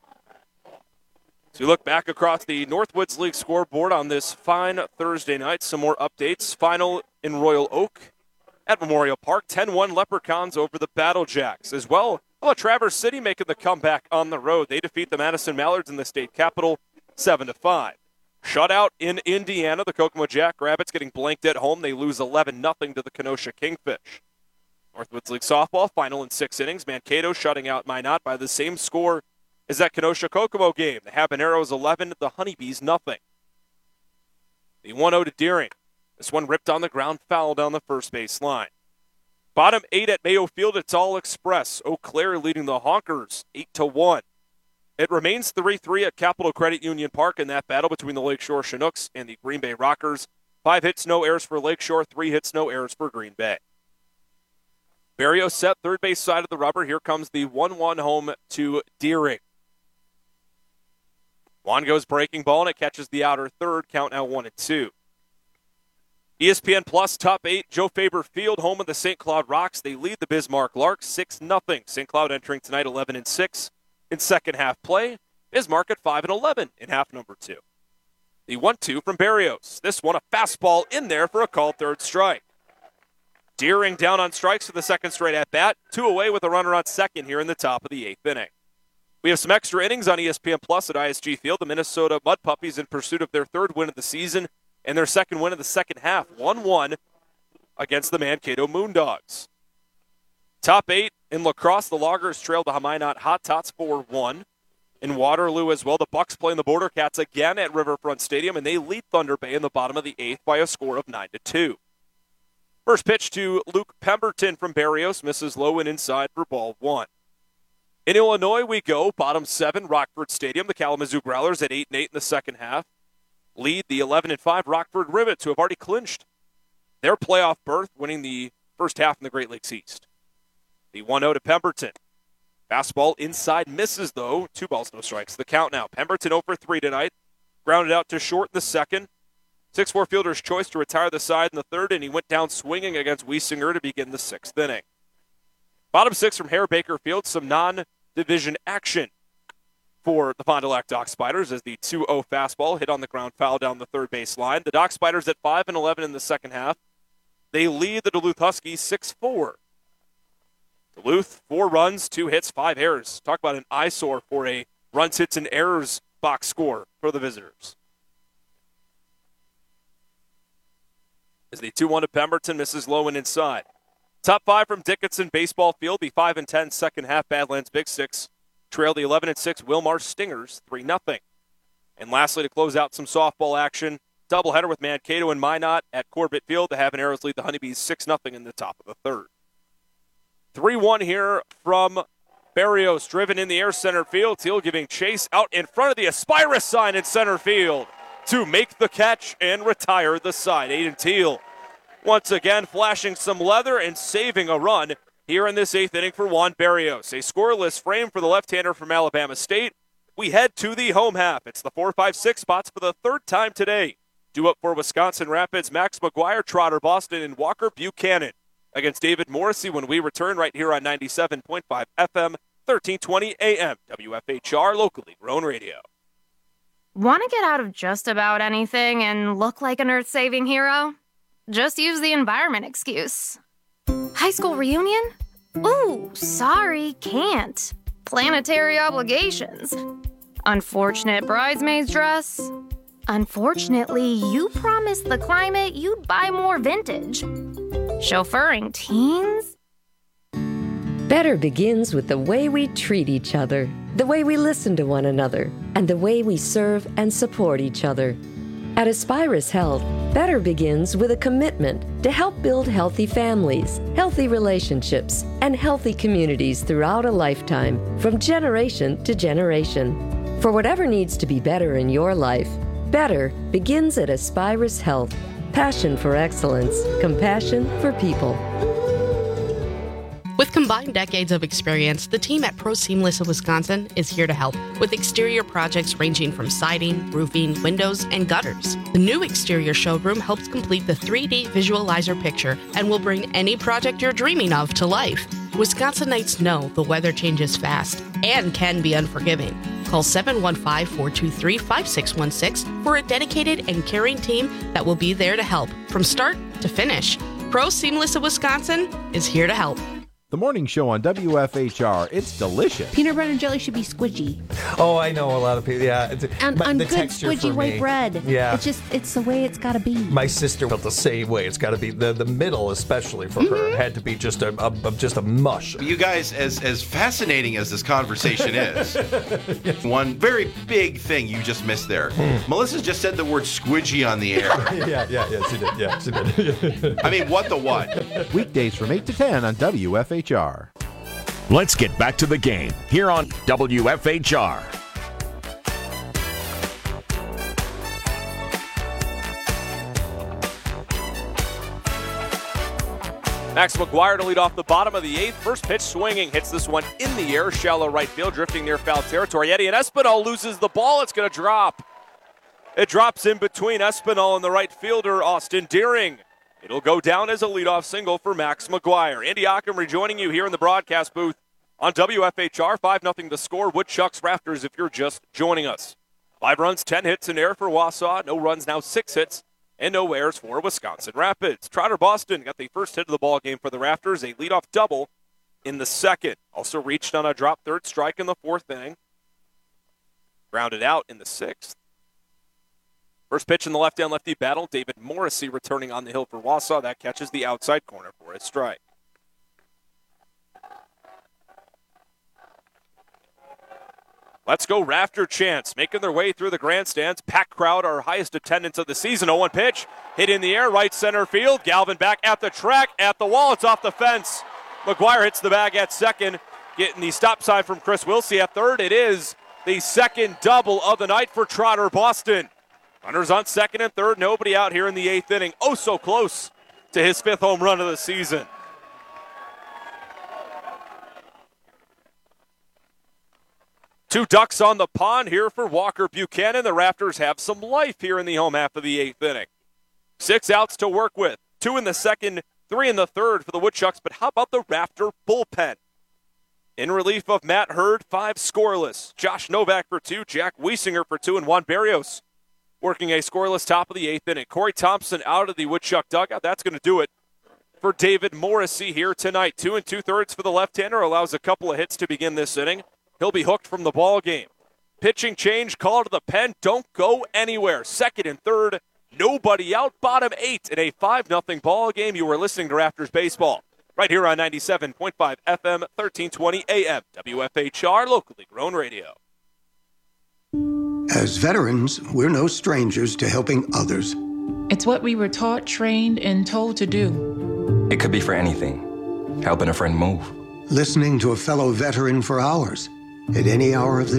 So you look back across the Northwoods League scoreboard on this fine Thursday night. Some more updates. Final in Royal Oak at Memorial Park. ten one Leprechauns over the Battle Jacks. As well, how about Traverse City making the comeback on the road? They defeat the Madison Mallards in the state capital seven to five. Shutout in Indiana. The Kokomo Jackrabbits getting blanked at home. They lose eleven nothing to the Kenosha Kingfish. Northwoods League softball, final in six innings. Mankato shutting out Minot by the same score as that Kenosha Kokomo game. The Habaneros eleven, the Honeybees nothing. The one oh to Deering. This one ripped on the ground, foul down the first base line. Bottom eight at Mayo Field, it's all express. Eau Claire leading the Honkers eight to one. It remains three three at Capital Credit Union Park in that battle between the Lakeshore Chinooks and the Green Bay Rockers. Five hits, no errors for Lakeshore. Three hits, no errors for Green Bay. Berrios set third base side of the rubber. Here comes the one one home to Deering. Juan goes breaking ball, and it catches the outer third. Count now one and two. E S P N Plus top eight, Joe Faber Field, home of the Saint Cloud Rocks. They lead the Bismarck Larks six nothing. Saint Cloud entering tonight eleven and six in second half play. Bismarck at five and eleven in half number two. The one two from Berrios. This one a fastball in there for a called third strike. Deering down on strikes for the second straight at bat. Two away with a runner on second here in the top of the eighth inning. We have some extra innings on E S P N Plus at I S G Field. The Minnesota Mud Puppies in pursuit of their third win of the season and their second win of the second half, one one against the Mankato Moondogs. Top eight in lacrosse, the Loggers trail the Minot Hot Tots four one. In Waterloo as well, the Bucks playing the Border Cats again at Riverfront Stadium, and they lead Thunder Bay in the bottom of the eighth by a score of nine to two. First pitch to Luke Pemberton from Berrios, misses low and inside for ball one. In Illinois we go, bottom seven, Rockford Stadium. The Kalamazoo Growlers at eight and eight in the second half lead the eleven and five Rockford Rivets, who have already clinched their playoff berth, winning the first half in the Great Lakes East. The one oh to Pemberton. Fastball inside, misses though. Two balls, no strikes. The count now. Pemberton oh for three tonight. Grounded out to short in the second. six four fielder's choice to retire the side in the third, and he went down swinging against Wiesinger to begin the sixth inning. Bottom six from Hare Baker Field, some non-division action for the Fond du Lac Dock Spiders as the two oh fastball hit on the ground foul down the third base line. The Dock Spiders at five and eleven in the second half. They lead the Duluth Huskies six four. Duluth, four runs, two hits, five errors. Talk about an eyesore for a runs, hits, and errors box score for the visitors. As the two one to Pemberton misses low and inside. Top five from Dickinson Baseball Field. The five and ten second half Badlands Big Six trail the eleven and six Wilmar Stingers three nothing. And lastly, to close out some softball action, doubleheader with Mankato and Minot at Corbett Field. The Habaneros lead the Honeybees six nothing in the top of the third. three one here from Barrios, driven in the air center field. Teal giving chase out in front of the Aspirus sign in center field to make the catch and retire the side. Aiden Teal once again flashing some leather and saving a run here in this eighth inning for Juan Barrios. A scoreless frame for the left-hander from Alabama State. We head to the home half. It's the four five six spots for the third time today. Due up for Wisconsin Rapids, Max McGuire, Trotter Boston, and Walker Buchanan against David Morrissey when we return right here on ninety-seven point five F M, thirteen twenty A M, W F H R, locally grown radio. Want to get out of just about anything and look like an earth-saving hero? Just use the environment excuse. High school reunion? Ooh, sorry, can't. Planetary obligations. Unfortunate bridesmaid's dress. Unfortunately, you promised the climate you'd buy more vintage. Chauffeuring teens? Better begins with the way we treat each other, the way we listen to one another, and the way we serve and support each other. At Aspirus Health, better begins with a commitment to help build healthy families, healthy relationships, and healthy communities throughout a lifetime, from generation to generation. For whatever needs to be better in your life, better begins at Aspirus Health. Passion for excellence, compassion for people. With combined decades of experience, the team at Pro Seamless of Wisconsin is here to help with exterior projects ranging from siding, roofing, windows, and gutters. The new exterior showroom helps complete the three D visualizer picture and will bring any project you're dreaming of to life. Wisconsinites know the weather changes fast and can be unforgiving. Call seven one five, four two three, five six one six for a dedicated and caring team that will be there to help from start to finish. Pro Seamless of Wisconsin is here to help. The morning show on W F H R. It's delicious. Peanut butter and jelly should be squidgy. Oh, I know a lot of people. Yeah, it's, And my- on the good texture squidgy for white me. bread. Yeah. It's just, it's the way it's got to be. My sister felt the same way. It's got to be the the middle, especially for her, had to be just a, a, a just a mush. You guys, as as fascinating as this conversation is, one very big thing you just missed there. Melissa just said the word squidgy on the air. yeah, yeah, yeah, she did. Yeah, she did. I mean, what the what? Weekdays from eight to ten on W F H R. Let's get back to the game here on W F H R. Max McGuire to lead off the bottom of the eighth. First pitch swinging, hits this one in the air, shallow right field, drifting near foul territory. Eddie and Espinal loses the ball. It's going to drop. It drops in between Espinal and the right fielder, Austin Deering. It'll go down as a leadoff single for Max McGuire. Andy Ockham rejoining you here in the broadcast booth on W F H R. five nothing to score. Woodchucks Raptors if you're just joining us. Five runs, ten hits in air for Wausau. No runs, now six hits, and no errors for Wisconsin Rapids. Trotter Boston got the first hit of the ball game for the Raptors, a leadoff double in the second. Also reached on a drop third strike in the fourth inning. Grounded out in the sixth. First pitch in the left-hand lefty battle. David Morrissey returning on the hill for Wausau. That catches the outside corner for a strike. Let's go Rafter chants, making their way through the grandstands. Packed crowd, our highest attendance of the season. oh one pitch, hit in the air, right center field. Galvin back at the track, at the wall. It's off the fence. McGuire hits the bag at second, getting the stop sign from Chris Wilsey at third. It is the second double of the night for Trotter Boston. Runners on second and third, nobody out here in the eighth inning. Oh, so close to his fifth home run of the season. Two ducks on the pond here for Walker Buchanan. The Raptors have some life here in the home half of the eighth inning. Six outs to work with. Two in the second, three in the third for the Woodchucks. But how about the Raptor bullpen? In relief of Matt Hurd, five scoreless. Josh Novak for two, Jack Wiesinger for two, and Juan Barrios working a scoreless top of the eighth inning. Corey Thompson out of the Woodchuck dugout. That's going to do it for David Morrissey here tonight. Two and two-thirds for the left-hander. Allows a couple of hits to begin this inning. He'll be hooked from the ball game. Pitching change, call to the pen. Don't go anywhere. Second and third Nobody out, bottom eight in a five nothing ball game. You were listening to Raptors Baseball right here on ninety-seven point five F M, thirteen twenty A M, W F H R, locally grown radio. As veterans, we're no strangers to helping others. It's what we were taught, trained, and told to do. It could be for anything. Helping a friend move. Listening to a fellow veteran for hours, at any hour of the